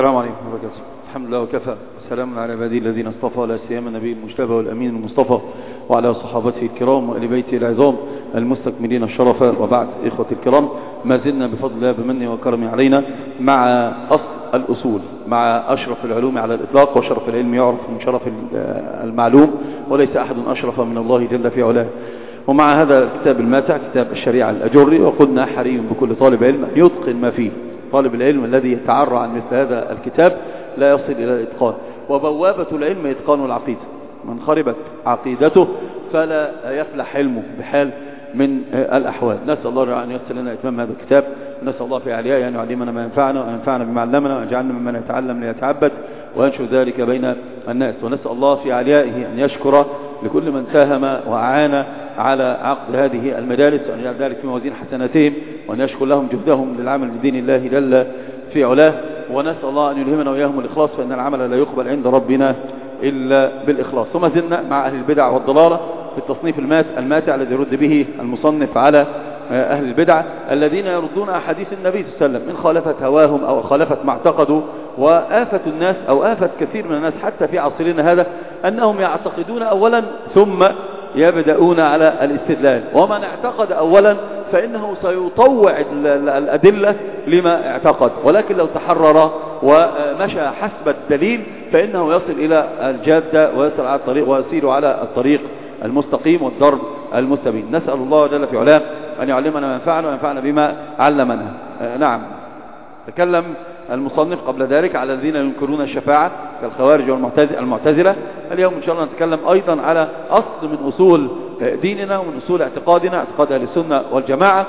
السلام عليكم ورحمة الله وبركاته. الحمد لله وكفى، والسلام على عباده الذين اصطفى، لا سيما النبي المجتبى والأمين المصطفى وعلى صحابته الكرام وآل بيته العظام المستكملين الشرف. وبعد، إخوتي الكرام، ما زلنا بفضل الله بمنه وكرمه علينا مع أصل الأصول، مع أشرف العلوم على الإطلاق، وشرف العلم يعرف من شرف المعلوم، وليس أحد أشرف من الله جل في علاه. ومع هذا الكتاب الماتع، كتاب الشريعة الأجري، وقلنا حري بكل طالب علم أن يتقن ما فيه. طالب العلم الذي يتعرى عن مثل هذا الكتاب لا يصل إلى الإتقان، وبوابة العلم إتقان العقيدة. من خربت عقيدته فلا يفلح علمه بحال من الأحوال. نسأل الله أن يسر لنا إتمام هذا الكتاب، ونسأل الله في علياء أن يعلمنا ما ينفعنا، وينفعنا بما علمنا، ويجعلنا ممن يتعلم ليتعبد وينشر ذلك بين الناس. ونسأل الله في عليائه أن يشكر لكل من ساهم وأعان على عقد هذه المجالس، وأن يجعل ذلك في موازين حسناتهم، وأن يشكر لهم جهدهم للعمل بدين الله جل في علاه. ونسأل الله أن يلهمنا وإياهم الإخلاص، فإن العمل لا يقبل عند ربنا إلا بالإخلاص. ثم زلنا مع أهل البدع والضلالة في التصنيف الماتع الذي يرد به المصنف على أهل البدع الذين يردون أحاديث النبي صلى الله عليه وسلم من خالفة هواهم أو خالفة ما اعتقدوا. وآفة الناس أو آفة كثير من الناس حتى في عصرنا هذا أنهم يعتقدون أولا ثم يبدأون على الاستدلال. ومن اعتقد أولا فإنه سيطوع الأدلة لما اعتقد، ولكن لو تحرر ومشى حسب الدليل فإنه يصل إلى الجادة ويصل على الطريق ويسير على الطريق المستقيم والضرب المستبين. نسأل الله جل في علاه أن يعلمنا ما ينفعنا وينفعنا بما علمنا. نعم، تكلم المصنف قبل ذلك على الذين ينكرون الشفاعة كالخوارج والمعتزلة. اليوم إن شاء الله نتكلم أيضا على أصل من أصول ديننا ومن أصول اعتقادنا، اعتقاد أهل السنة والجماعة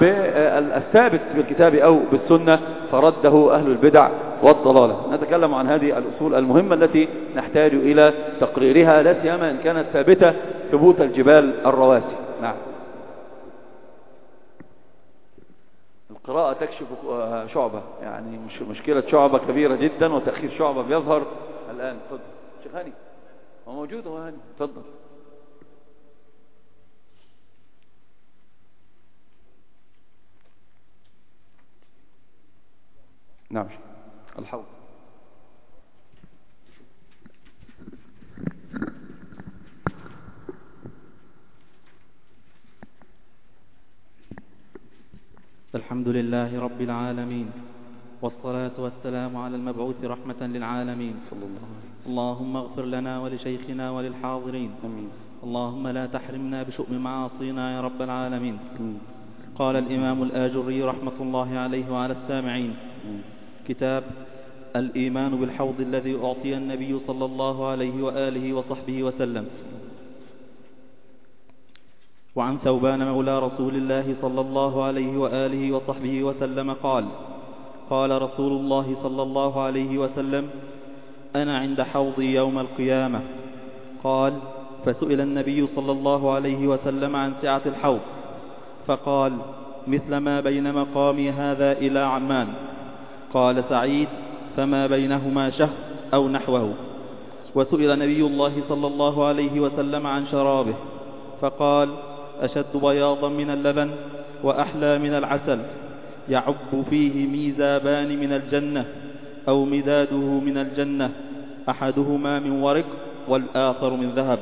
بالثابت بالكتاب أو بالسنة، فرده أهل البدع والضلالة. نتكلم عن هذه الأصول المهمة التي نحتاج إلى تقريرها، لا سيما إن كانت ثابتة ثبوت الجبال الرواسي. نعم، القراءة تكشف شعبة، يعني مشكلة شعبة كبيرة جدا، وتأخير شعبة بيظهر الآن. تفضل شيخ هاني، هو موجود، هو هاني، تفضل. نعم، الحوض. الحمد لله رب العالمين، والصلاة والسلام على المبعوث رحمة للعالمين صلى الله عليه وسلم. اللهم اغفر لنا ولشيخنا وللحاضرين. أمين. اللهم لا تحرمنا بشؤم معاصينا يا رب العالمين. أمين. قال الإمام الآجري رحمة الله عليه وعلى السامعين: كتاب الإيمان بالحوض الذي أعطي النبي صلى الله عليه وآله وصحبه وسلم. وعن ثوبان مولى رسول الله صلى الله عليه وآله وصحبه وسلم قال: قال رسول الله صلى الله عليه وسلم: أنا عند حوضي يوم القيامة. قال: فسئل النبي صلى الله عليه وسلم عن سعة الحوض فقال: مثل ما بين مقامي هذا إلى عمان. قال سعيد: فما بينهما شهر أو نحوه. وسئل نبي الله صلى الله عليه وسلم عن شرابه فقال: أشد بياضا من اللبن وأحلى من العسل، يعب فيه ميزابان من الجنة أو مداده من الجنة، أحدهما من ورق والآخر من ذهب.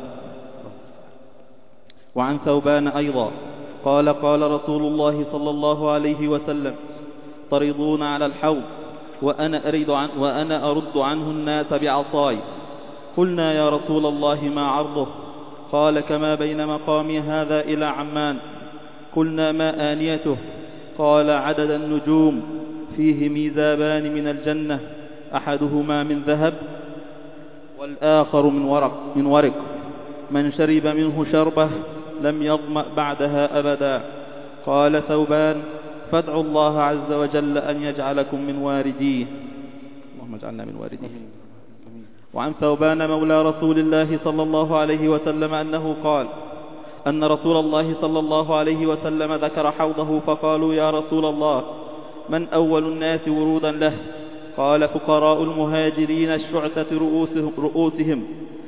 وعن ثوبان أيضا قال: قال رسول الله صلى الله عليه وسلم: ترضون على الحوض وأنا أرد عنه الناس بعصاي. قلنا يا رسول الله ما عرضه؟ قال: كما بين مقامي هذا إلى عمان. قلنا ما آنيته؟ قال: عدد النجوم، فيه ميزابان من الجنة، أحدهما من ذهب والآخر من ورق، من شرب منه شربة لم يظمأ بعدها أبدا. قال ثوبان: فادعوا الله عز وجل أن يجعلكم من وارديه. اللهم اجعلنا من وارديه. وعن ثوبان مولى رسول الله صلى الله عليه وسلم أنه قال: أن رسول الله صلى الله عليه وسلم ذكر حوضه فقالوا: يا رسول الله، من أول الناس ورودا له؟ قال: فقراء المهاجرين الشعثة رؤوسهم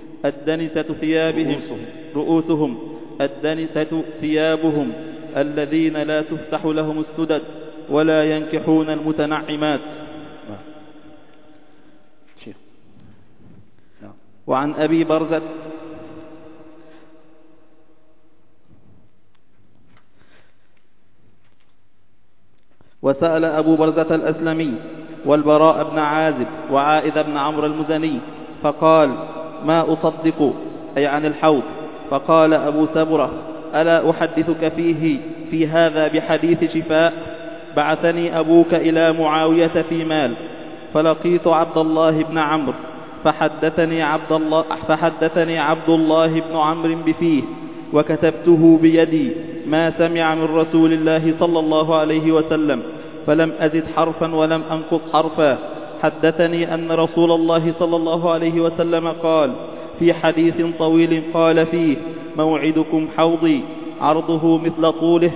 الدنسة ثيابهم الذين لا تفتح لهم السدد ولا ينكحون المتنعمات. شيخ. نعم. وعن أبي برزة وسأل أبو برزة الأسلمي والبراء بن عازب وعائذ بن عمرو المزني فقال: ما أصدق، أي عن الحوض. فقال أبو سبرة: ألا أحدثك في هذا بحديث شفاء؟ بعثني أبوك إلى معاوية في مال، فلقيت عبد الله بن عمرو فحدثني عبد الله بن عمرو بفيه، وكتبته بيدي ما سمع من رسول الله صلى الله عليه وسلم، فلم أزد حرفا ولم أنقص حرفا. حدثني أن رسول الله صلى الله عليه وسلم قال في حديث طويل قال فيه: موعدكم حوضي، عرضه مثل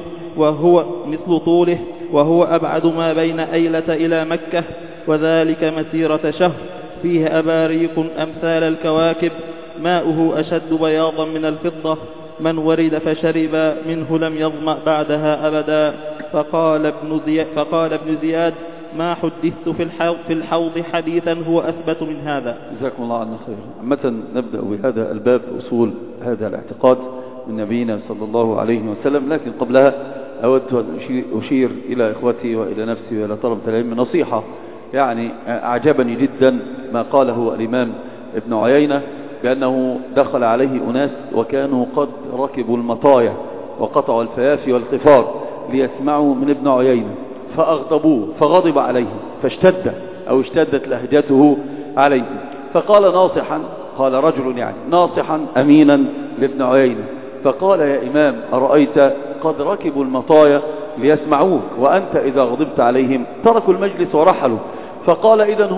طوله وهو أبعد ما بين أيلة إلى مكة، وذلك مسيرة شهر، فيه أباريق أمثال الكواكب، ماؤه أشد بياضا من الفضة، من ورد فشرب منه لم يظمأ بعدها أبدا. فقال ابن زياد: ما حدثت في الحوض حديثا هو أثبت من هذا. جزاكم الله عنا خير. عامة نبدأ بهذا الباب، أصول هذا الاعتقاد من نبينا صلى الله عليه وسلم، لكن قبلها أود أن أشير إلى إخوتي وإلى نفسي وإلى طلبة العلم نصيحة. يعني أعجبني جدا ما قاله الإمام ابن عيينة بأنه دخل عليه أناس وكانوا قد ركبوا المطايا وقطعوا الفيافي والقفار ليسمعوا من ابن عيينة، فأغضبوه فغضب عليه اشتدت لهجته عليه، فقال ناصحا، قال رجل يعني ناصحا أمينا لابن عيينة، فقال: يا إمام، أرأيت قد ركبوا المطايا ليسمعوك، وأنت إذا غضبت عليهم تركوا المجلس ورحلوا. فقال: إذن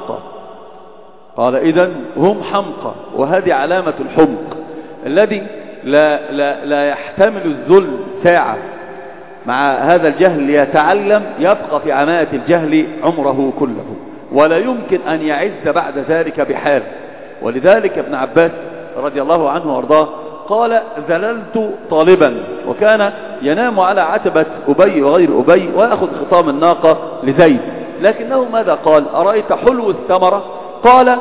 هم حمقى. وهذه علامة الحمق الذي لا يحتمل الذل ساعة مع هذا الجهل ليتعلم، يبقى في عماءة الجهل عمره كله، ولا يمكن أن يعز بعد ذلك بحال. ولذلك ابن عباس رضي الله عنه وارضاه قال: ذللت طالبا، وكان ينام على عتبة أبي وغير أبي ويأخذ خطام الناقة لزيد، لكنه ماذا قال؟ أرأيت حلو الثمرة؟ قال: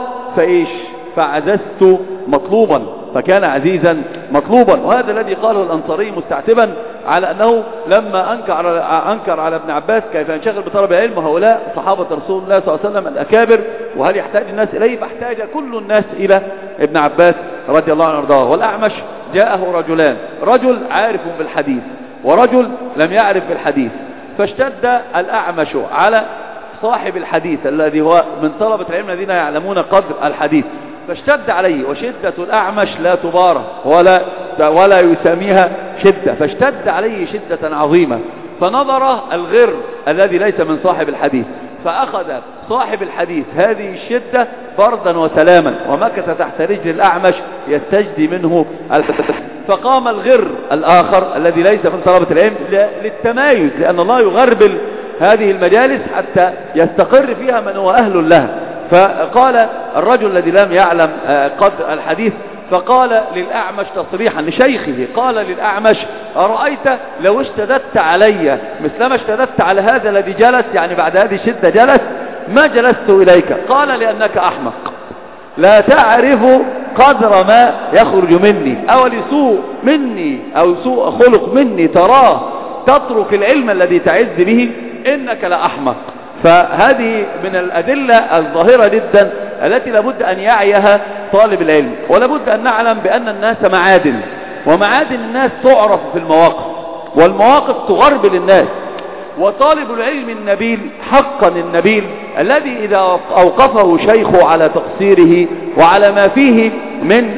فعززت مطلوبا، فكان عزيزا مطلوبا. وهذا الذي قاله الأنصاري مستعتبا على أنه لما أنكر على ابن عباس كيف ينشغل بطلب العلم، وهؤلاء صحابة رسول الله صلى الله عليه وسلم الأكابر، وهل يحتاج الناس إليه؟ فاحتاج كل الناس إلى ابن عباس رضي الله عنه وارضاه. والأعمش جاءه رجلان، رجل عارف بالحديث ورجل لم يعرف بالحديث، فاشتد الأعمش على صاحب الحديث الذي هو من طلبة العلم الذين يعلمون قدر الحديث، فاشتد عليه، وشدة الأعمش لا تبارى ولا يسميها شدة، فاشتد عليه شدة عظيمة، فنظر الغر الذي ليس من صاحب الحديث، فأخذ صاحب الحديث هذه الشدة بردا وسلاما، ومكث تحت رجل الأعمش يستجدي منه الحديث. فقام الغر الآخر الذي ليس من طلبة العلم للتمايز، لأن الله يغربل هذه المجالس حتى يستقر فيها من هو أهل لها. فقال الرجل الذي لم يعلم قدر الحديث، فقال للأعمش تصريحا لشيخه، قال للأعمش: أرأيت لو اشتددت علي مثلما اشتددت على هذا الذي جلس، يعني بعد هذه الشدة جلس، ما جلست إليك. قال: لأنك أحمق، لا تعرف قدر ما يخرج مني، أو لسوء مني أو سوء خلق مني تراه تترك العلم الذي تعز به، إنك لأحمق. فهذه من الأدلة الظاهرة جدا التي لابد أن يعيها طالب العلم. ولابد أن نعلم بأن الناس معادن، ومعادن الناس تعرف في المواقف، والمواقف تغربل الناس. وطالب العلم النبيل حقا النبيل الذي إذا أوقفه شيخه على تقصيره وعلى ما فيه من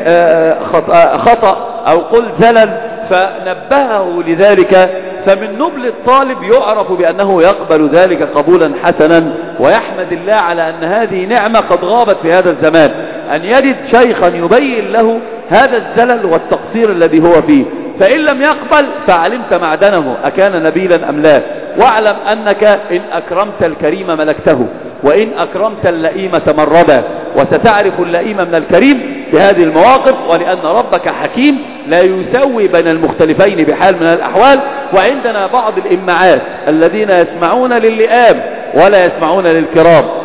خطأ أو قل زلل فنبهه لذلك، فمن نبل الطالب يعرف بأنه يقبل ذلك قبولا حسنا، ويحمد الله على أن هذه نعمة قد غابت في هذا الزمان، أن يجد شيخا يبين له هذا الزلل والتقصير الذي هو فيه. فإن لم يقبل فعلمت معدنه أكان نبيلا أم لا. واعلم أنك إن أكرمت الكريم ملكته، وإن أكرمت اللئيم تمردا، وستعرف اللئيم من الكريم في هذه المواقف، ولأن ربك حكيم لا يسوي بين المختلفين بحال من الأحوال. وعندنا بعض الإمعات الذين يسمعون للئام ولا يسمعون للكرام،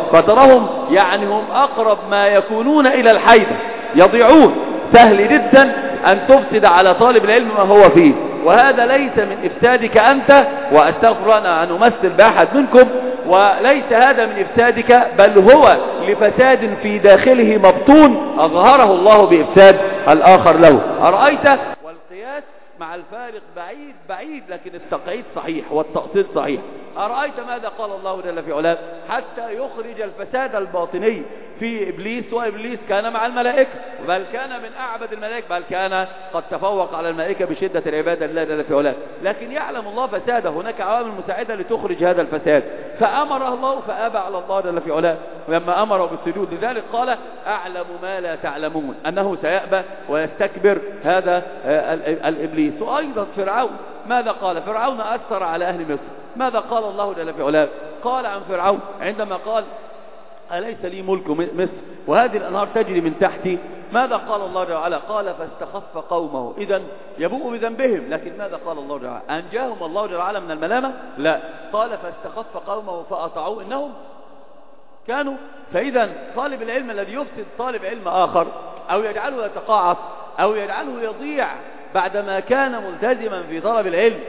فتراهم يعني هم أقرب ما يكونون إلى الحيدة، يضيعون. سهل جدا أن تفسد على طالب العلم ما هو فيه، وهذا ليس من إفسادك أنت، وأستغفر أن أمثل بأحد منكم، وليس هذا من إفسادك، بل هو لفساد في داخله مبطون أظهره الله بإفساد الآخر له. أرأيت؟ والقياس مع الفارق بعيد بعيد، لكن التقعيد صحيح والتقصير صحيح. أرأيت ماذا قال الله جل في علاه حتى يخرج الفساد الباطني في إبليس؟ وإبليس كان مع الملائكة، بل كان من أعبد الملائكة، بل كان قد تفوق على الملائكة بشدة العبادة لله جل في علاه، لكن يعلم الله فساده. هناك عوامل مساعدة لتخرج هذا الفساد، فأمره الله فأبى على الله جل في علاه لما أمره بالسجود. لذلك قال أعلم ما لا تعلمون، أنه سيأبى ويستكبر هذا الإبليس. وأيضا فرعون، ماذا قال؟ فرعون أثر على أهل مصر. ماذا قال الله جل في علاه؟ قال عن فرعون عندما قال أليس لي ملك مصر وهذه الأنهار تجري من تحتي؟ ماذا قال الله جل وعلا؟ قال فاستخف قومه. إذن يبوء بذنبهم، لكن ماذا قال الله جل وعلا؟ أنجاهم الله جل وعلا من الملامة؟ لا، قال فاستخف قومه فأطاعوه إنهم كانوا. فإذا طالب العلم الذي يفسد طالب علم آخر أو يجعله يتقاعس أو يجعله يضيع بعدما كان ملتزما في طلب العلم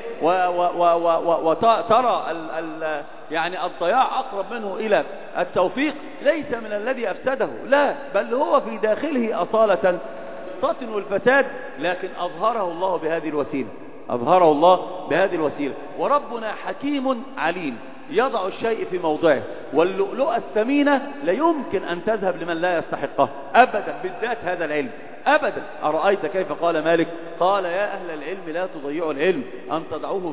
وترى يعني الضياع أقرب منه إلى التوفيق، ليس من الذي أفسده، لا، بل هو في داخله أصالة تطن الفساد، لكن أظهره الله بهذه الوسيلة، أظهره الله بهذه الوسيلة. وربنا حكيم عليم يضع الشيء في موضعه، واللؤلؤة الثمينة لا يمكن أن تذهب لمن لا يستحقها أبدا، بالذات هذا العلم أبدا. أرأيت كيف قال مالك؟ قال يا أهل العلم لا تضيعوا العلم أن تضعوه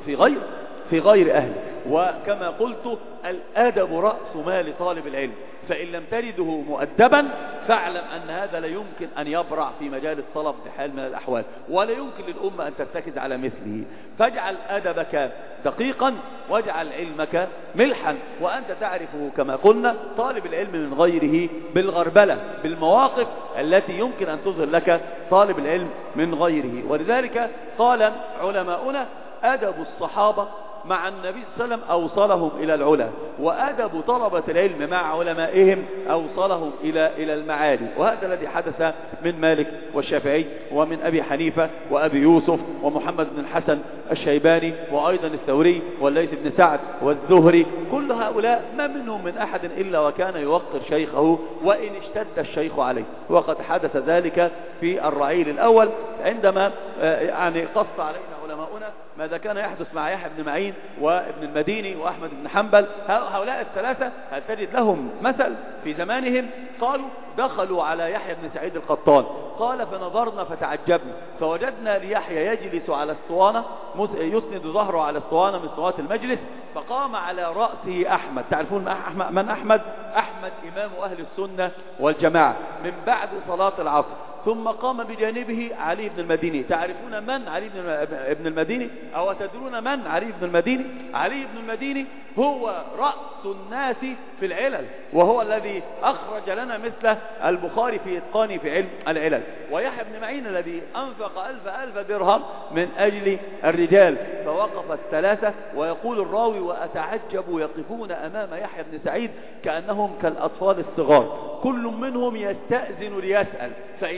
في غير أهله. وكما قلت الأدب رأس مال طالب العلم، فإن لم تجده مؤدبا فاعلم أن هذا لا يمكن أن يبرع في مجال الطلب بحال من الأحوال، ولا يمكن للأمة أن ترتكز على مثله. فاجعل أدبك دقيقا واجعل علمك ملحا، وأنت تعرفه كما قلنا طالب العلم من غيره بالغربلة، بالمواقف التي يمكن أن تظهر لك طالب العلم من غيره. ولذلك قال علماؤنا أدب الصحابة مع النبي صلى الله عليه وسلم أوصلهم إلى العلا، وأدب طلبة العلم مع علمائهم أوصلهم إلى المعالي. وهذا الذي حدث من مالك والشافعي ومن أبي حنيفة وأبي يوسف ومحمد بن الحسن الشيباني وأيضا الثوري والليث بن سعد والزهري. كل هؤلاء ما منهم من أحد إلا وكان يوقر شيخه وإن اشتد الشيخ عليه. وقد حدث ذلك في الرعيل الأول عندما يعني قص علينا علماؤنا ماذا كان يحدث مع يحيى بن معين وابن المديني وأحمد بن حنبل. هؤلاء الثلاثة هل تجد لهم مثل في زمانهم؟ قالوا دخلوا على يحيى بن سعيد القطان، قال فنظرنا فتعجبنا فوجدنا ليحيى يجلس على الاسطوانة يسند ظهره على اسطوانة من اسطوانات المجلس، فقام على رأسه أحمد. تعرفون من أحمد؟ أحمد إمام أهل السنة والجماعة من بعد صلاة العصر. ثم قام بجانبه علي بن المديني. تعرفون من علي بن المديني؟ أو تدرون من علي بن المديني؟ علي بن المديني هو رأس الناس في العلل، وهو الذي أخرج لنا مثل البخاري في إتقانه في علم العلل. ويحيى بن معين الذي أنفق ألف درهم من أجل الرجال. فوقف الثلاثة ويقول الراوي وأتعجب يقفون أمام يحيى بن سعيد كأنهم كالأطفال الصغار، كل منهم يستأذن ليسأل،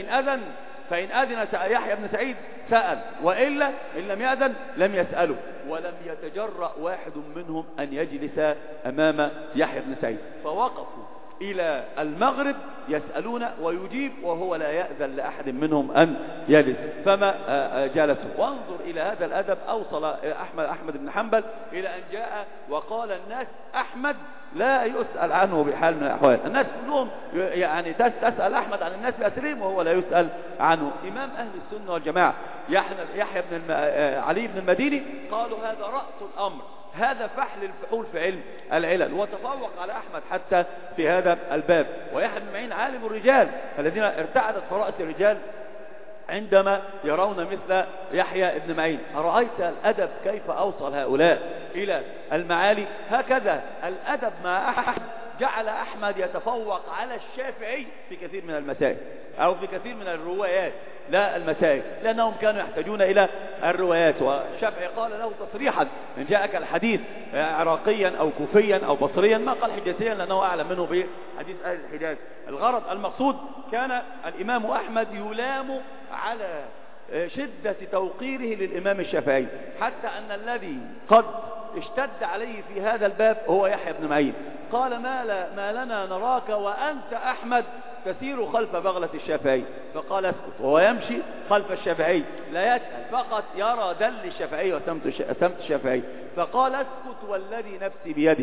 فإن أذن يحيى بن سعيد سأل، وإلا إن لم يأذن لم يسأله. ولم يتجرأ واحد منهم أن يجلس أمام يحيى بن سعيد، فوقفوا إلى المغرب يسألون ويجيب وهو لا يأذن لأحد منهم أن يجلس، فما جلسوا. وانظر إلى هذا الأدب. أوصل أحمد بن حنبل إلى أن جاء وقال الناس أحمد لا يسأل عنه بحال من الأحوال. الناس كلهم يعني تسأل أحمد عن الناس بأسرهم وهو لا يسأل عنه. إمام أهل السنة والجماعة يحيى بن علي بن المديني قالوا هذا رأس الأمر، هذا فحل الفحول في علم العلل، وتفوق على أحمد حتى في هذا الباب. ويحيى بن معين عالم الرجال الذين ارتعدت فرائس الرجال عندما يرون مثل يحيى بن معين. أرأيت الأدب كيف أوصل هؤلاء إلى المعالي؟ هكذا الأدب مع أحد جعل أحمد يتفوق على الشافعي في كثير من المسائل أو في كثير من الروايات لا المسائل، لأنهم كانوا يحتاجون إلى الروايات. والشافعي قال له تصريحا: إن جاءك الحديث عراقيا أو كوفيا أو بصريا، ما قال حجازيا لأنه أعلم منه بحديث أهل الحجاز. الغرض المقصود كان الإمام أحمد يلام على شدة توقيره للإمام الشافعي، حتى أن الذي قد اشتد عليه في هذا الباب هو يحيى بن معين. قال: ما لنا نراك وأنت أحمد تسير خلف بغلة الشافعي. فقال: اسكت. وهو يمشي خلف الشافعي لا يسأل، فقط يرى دل الشافعي وسمت الشافعي. فقال: اسكت والذي نفسي بيدي،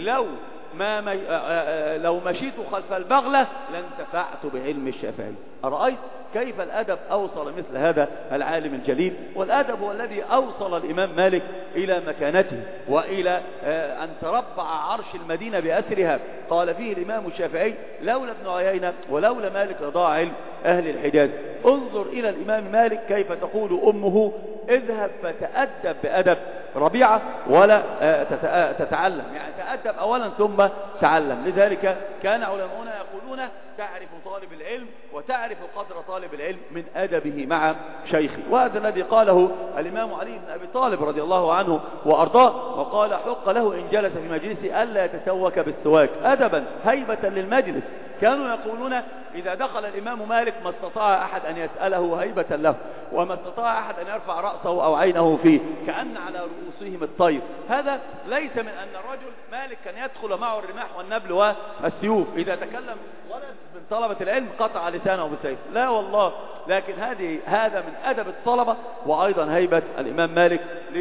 لو مشيت خلف البغلة لانتفعت بعلم الشافعي. أرأيت كيف الأدب أوصل مثل هذا العالم الجليل؟ والأدب هو الذي أوصل الإمام مالك إلى مكانته وإلى أن تربع عرش المدينة بأسرها. قال فيه الإمام الشافعي: لولا ابن عيينة ولولا مالك لضاع علم أهل الحجاز. انظر إلى الإمام مالك كيف تقول أمه: اذهب فتأدب بأدب ربيعة ولا تتعلم، يعني تأدب أولا ثم تعلم. لذلك كان علماؤنا يقولون: تعرف طالب العلم وتعرف قدر طالب العلم من أدبه مع شيخه. وهذا الذي قاله الإمام علي بن أبي طالب رضي الله عنه وأرضاه، وقال: حق له إن جلس في مجلسه ألا يتسوك بالسواك، أدبا هيبة للمجلس. كانوا يقولون: إذا دخل الإمام مالك ما استطاع أحد أن يسأله هيبة له، وما استطاع أحد أن يرفع رأسه أو عينه فيه، كأن على رؤوسهم الطير. هذا ليس من أن الرجل مالك كان يدخل معه الرماح والنبل والسيوف، إذا تكلم ولد من طلبة العلم قطع لسانه بالسيف، لا والله، لكن هذا من أدب الطلبة، وأيضا هيبة الإمام مالك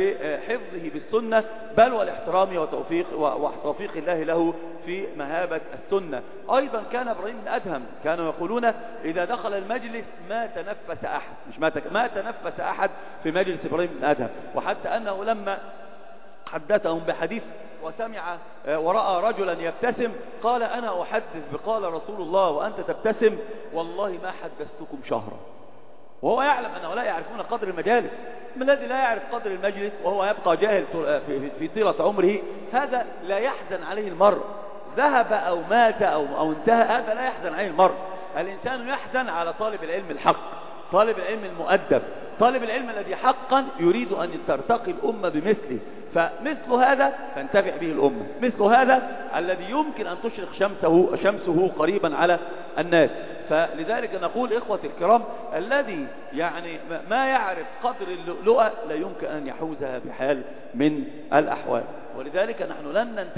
لحفظه بالسنة، بل والاحترام وتوفيق الله له في مهابة السنة. أيضا كان إبراهيم بن أدهم كانوا يقولون: إذا دخل المجلس ما تنفس أحد، مش ما تنفس أحد في مجلس إبراهيم بن أدهم. وحتى أنه لما حدثهم بحديث وسمع ورأى رجلا يبتسم قال: أنا أحدث بقال رسول الله وأنت تبتسم، والله ما حدثتكم شهرا. وهو يعلم أنه لا يعرفون قدر المجالس. من الذي لا يعرف قدر المجلس وهو يبقى جاهل في طيلة عمره، هذا لا يحزن عليه المرء، ذهب أو مات أو انتهى، هذا لا يحزن عليه المرء. الإنسان يحزن على طالب العلم الحق، طالب العلم المؤدب، طالب العلم الذي حقا يريد أن ترتقي الأمة بمثله. فمثل هذا تنتفع به الأمة، مثل هذا الذي يمكن أن تشرق شمسه قريبا على الناس. فلذلك نقول إخوة الكرام: الذي يعني ما يعرف قدر اللؤلؤة لا يمكن أن يحوزها بحال من الأحوال. ولذلك نحن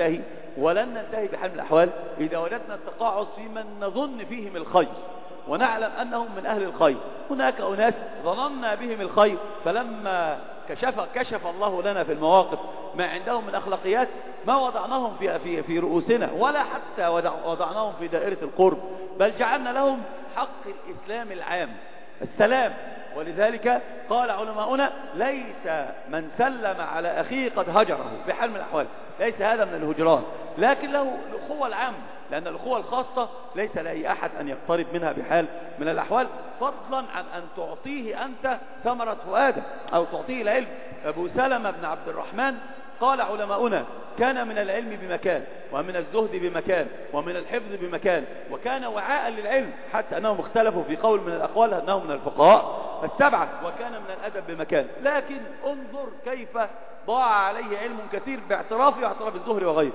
لن ننتهي بحال من الأحوال إذا وجدنا التقاعس في من نظن فيهم الخير ونعلم أنهم من أهل الخير. هناك أناس ظننا بهم الخير، فلما كشف الله لنا في المواقف ما عندهم من أخلاقيات ما وضعناهم في رؤوسنا، ولا حتى وضعناهم في دائرة القرب، بل جعلنا لهم حق الإسلام العام، السلام. ولذلك قال علماؤنا: ليس من سلم على أخيه قد هجره بحال من الأحوال، ليس هذا من الهجران، لكن له الأخوة العامة، لأن الأخوة الخاصة ليس لأي أحد أن يقترب منها بحال من الأحوال، فضلا عن أن تعطيه أنت ثمرة فؤادك أو تعطيه العلم. أبو سلمة بن عبد الرحمن قال علماؤنا: كان من العلم بمكان، ومن الزهد بمكان، ومن الحفظ بمكان، وكان وعاء للعلم، حتى أنهم اختلفوا في قول من الأقوال أنه من الفقهاء السبعة، وكان من الأدب بمكان. لكن انظر كيف ضاع عليه علم كثير باعترافه واعتراف الزهري وغيره،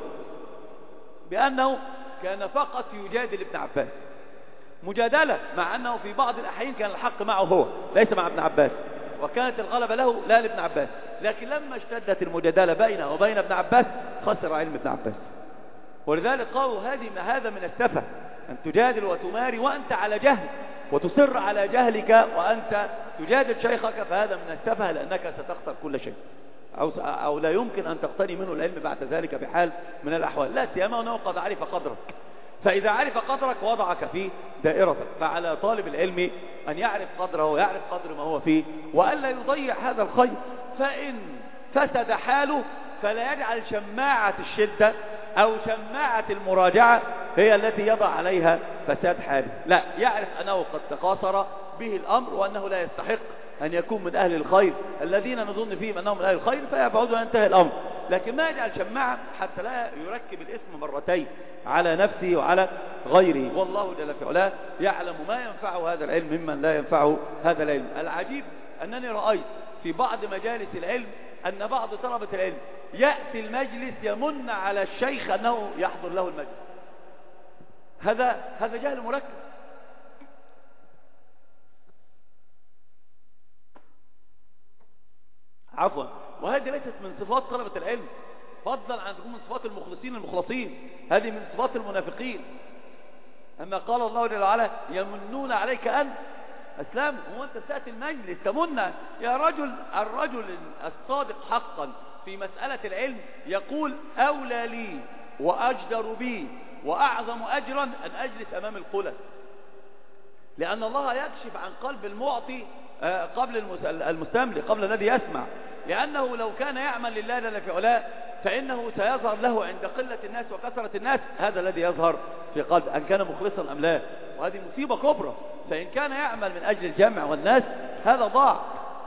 بأنه كان فقط يجادل ابن عباس مجادلة، مع أنه في بعض الأحيان كان الحق معه هو ليس مع ابن عباس، وكانت الغلبة له لا لابن عباس. لكن لما اشتدت المجادلة بينه وبين ابن عباس خسر علم ابن عباس. ولذلك قالوا: هذا من السفه أن تجادل وتماري وأنت على جهل، وتصر على جهلك وأنت تجادل شيخك، فهذا من السفه، لأنك ستخسر كل شيء، أو لا يمكن أن تقتني منه العلم بعد ذلك بحال من الأحوال، لا سيما أنه قد عرف قدرك. فإذا عرف قدرك وضعك في دائرتك، فعلى طالب العلم أن يعرف قدره ويعرف قدر ما هو فيه، وألا يضيع هذا الخير. فإن فسد حاله فلا يجعل شماعة الشدة أو شماعة المراجعة هي التي يضع عليها فساد حاله، لا، يعرف أنه قد تقاصر به الأمر وأنه لا يستحق أن يكون من أهل الخير الذين نظن فيهم أنهم من أهل الخير، فيبعد وينتهي الأمر. لكن ما يجعل شماعة حتى لا يركب الاسم مرتين على نفسه وعلى غيره. والله جل في علاه يعلم ما ينفعه هذا العلم ممن لا ينفعه هذا العلم. العجيب أنني رأيت في بعض مجالس العلم أن بعض طلبة العلم يأتي المجلس يمن على الشيخ أنه يحضر له المجلس. هذا جهل مركب. عفوا. وهذه ليست من صفات طلبة العلم، فضلا عن تكون من صفات المخلصين، هذه من صفات المنافقين. أما قال الله جل وعلا يمنون عليك أن أسلام. هو أنت تأتي المجلس تمنى يا رجل؟ الرجل الصادق حقا في مسألة العلم يقول أولى لي وأجدر بي وأعظم أجرا أن أجلس أمام القلة، لأن الله يكشف عن قلب المعطي قبل المستملك، قبل الذي يسمع. لأنه لو كان يعمل لله جل في علاه فإنه سيظهر له عند قلة الناس وكثرة الناس هذا الذي يظهر في قلب، أن كان مخلصا أم لا. وهذه مصيبة كبرى. فإن كان يعمل من أجل الجمع والناس هذا ضاع،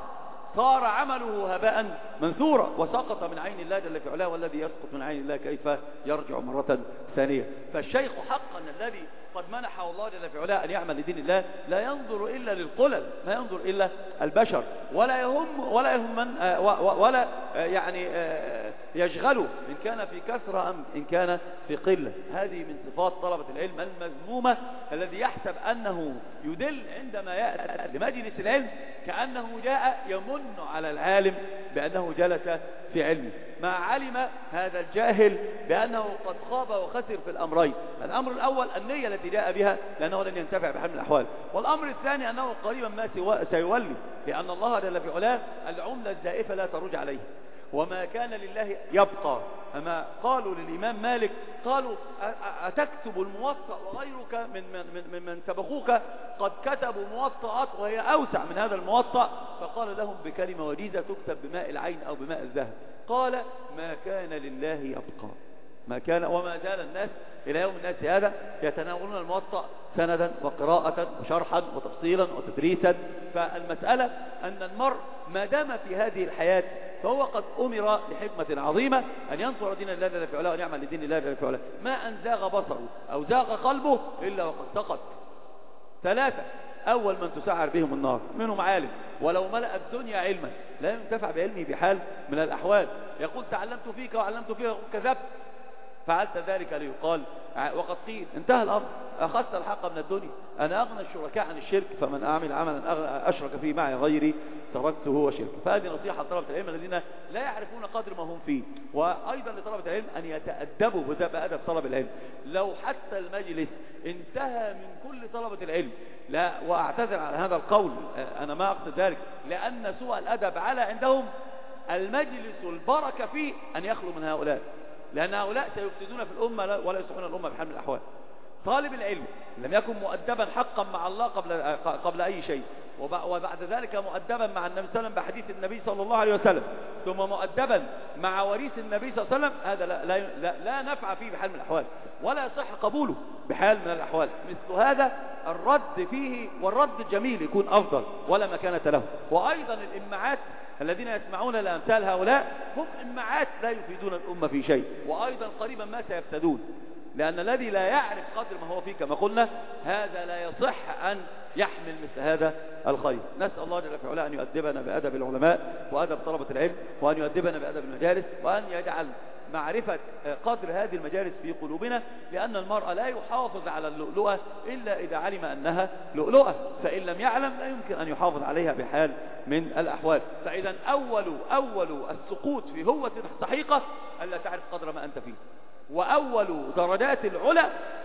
صار عمله هباء منثورا وسقط من عين الله جل في علاه. والذي يسقط من عين الله كيف يرجع مرة ثانية؟ فالشيخ حقا الذي قد منحه الله جل في علاه أن يعمل لدين الله لا ينظر إلا للقلل، ما ينظر إلا البشر، ولا يهم من ولا يعني يشغله إن كان في كثرة أم إن كان في قلة. هذه من صفات طلبة العلم المذمومة، الذي يحسب أنه يدل عندما يأتي لمجلس العلم كأنه جاء يمن على العالم بأنه جلس في علمه، ما علم هذا الجاهل بأنه قد خاب وخسر في الأمرين. الأمر الأول النية التي جاء بها لأنه لن ينتفع بحال من الأحوال، والأمر الثاني أنه قريبا ما سيولي، لأن الله جل في علاه العملة الزائفة لا ترج عليه، وما كان لله يبقى. أما قالوا للإمام مالك قالوا أتكتب الموطأ وغيرك من سبقوك قد كتبوا موطئات وهي أوسع من هذا الموطأ، فقال لهم بكلمة وجيزة تكتب بماء العين أو بماء الذهب، قال ما كان لله يبقى. ما كان. وما زال الناس إلى يوم الناس هذا يتناولون الموطأ سندا وقراءة وشرحا وتفصيلا وتدريسا. فالمسألة أن المرء ما دام في هذه الحياة فهو قد أمر لحكمة عظيمة أن ينصر دين الله جل في علاه وأن يعمل لدين الله جل في علاه. ما أن زاغ بصره أو زاغ قلبه إلا وقد سقط. ثلاثة: أول من تسعر بهم النار منهم عالم ولو ملأ الدنيا علما لا ينتفع بعلمه بحال من الأحوال. يقول تعلمت فيك وعلمت فيك كذبت، فعلت ذلك ليقال وقد قيل انتهى الأمر، أخذت الحق من الدنيا، أنا أغنى الشركاء عن الشرك، فمن أعمل عملا أشرك فيه معي غيري تركته وشرك. فهذه نصيحة لطلبة العلم الذين لا يعرفون قدر ما هم فيه، وأيضا لطلبة العلم أن يتأدبوا بأدب طلب العلم. لو حتى المجلس انتهى من كل طلبة العلم، لا، وأعتذر على هذا القول، أنا ما أقصد ذلك، لأن سوء الأدب على عندهم المجلس البركة فيه أن يخلو من هؤلاء، لأن هؤلاء سيفسدون في الأمة ولا يصلحون الأمة بحال من الأحوال. طالب العلم لم يكن مؤدبا حقا مع الله قبل أي شيء، وبعد ذلك مؤدبا مع النبي صلى الله عليه وسلم بحديث النبي صلى الله عليه وسلم، ثم مؤدبا مع وريث النبي صلى الله عليه وسلم، هذا لا نفع فيه بحال من الأحوال ولا يصح قبوله بحال من الأحوال. مثل هذا الرد فيه، والرد الجميل يكون أفضل ولا مكانة له. وأيضا الإمعات الذين يسمعون لأمثال هؤلاء هم إمعات لا يفيدون الأمة في شيء، وأيضا قريبا ما سيفسدون، لأن الذي لا يعرف قدر ما هو فيه كما قلنا هذا لا يصح أن يحمل مثل هذا الخير. نسأل الله جل وعلا أن يؤدبنا بأدب العلماء وأدب طلبة العلم، وأن يؤدبنا بأدب المجالس، وأن يجعل معرفة قدر هذه المجالس في قلوبنا، لأن المرء لا يحافظ على اللؤلؤة إلا إذا علم أنها لؤلؤة، فإن لم يعلم لا يمكن أن يحافظ عليها بحال من الأحوال. فإذا أول السقوط في هوة الحقيقة ألا تعرف قدر ما أنت فيه، وأول درجات العلا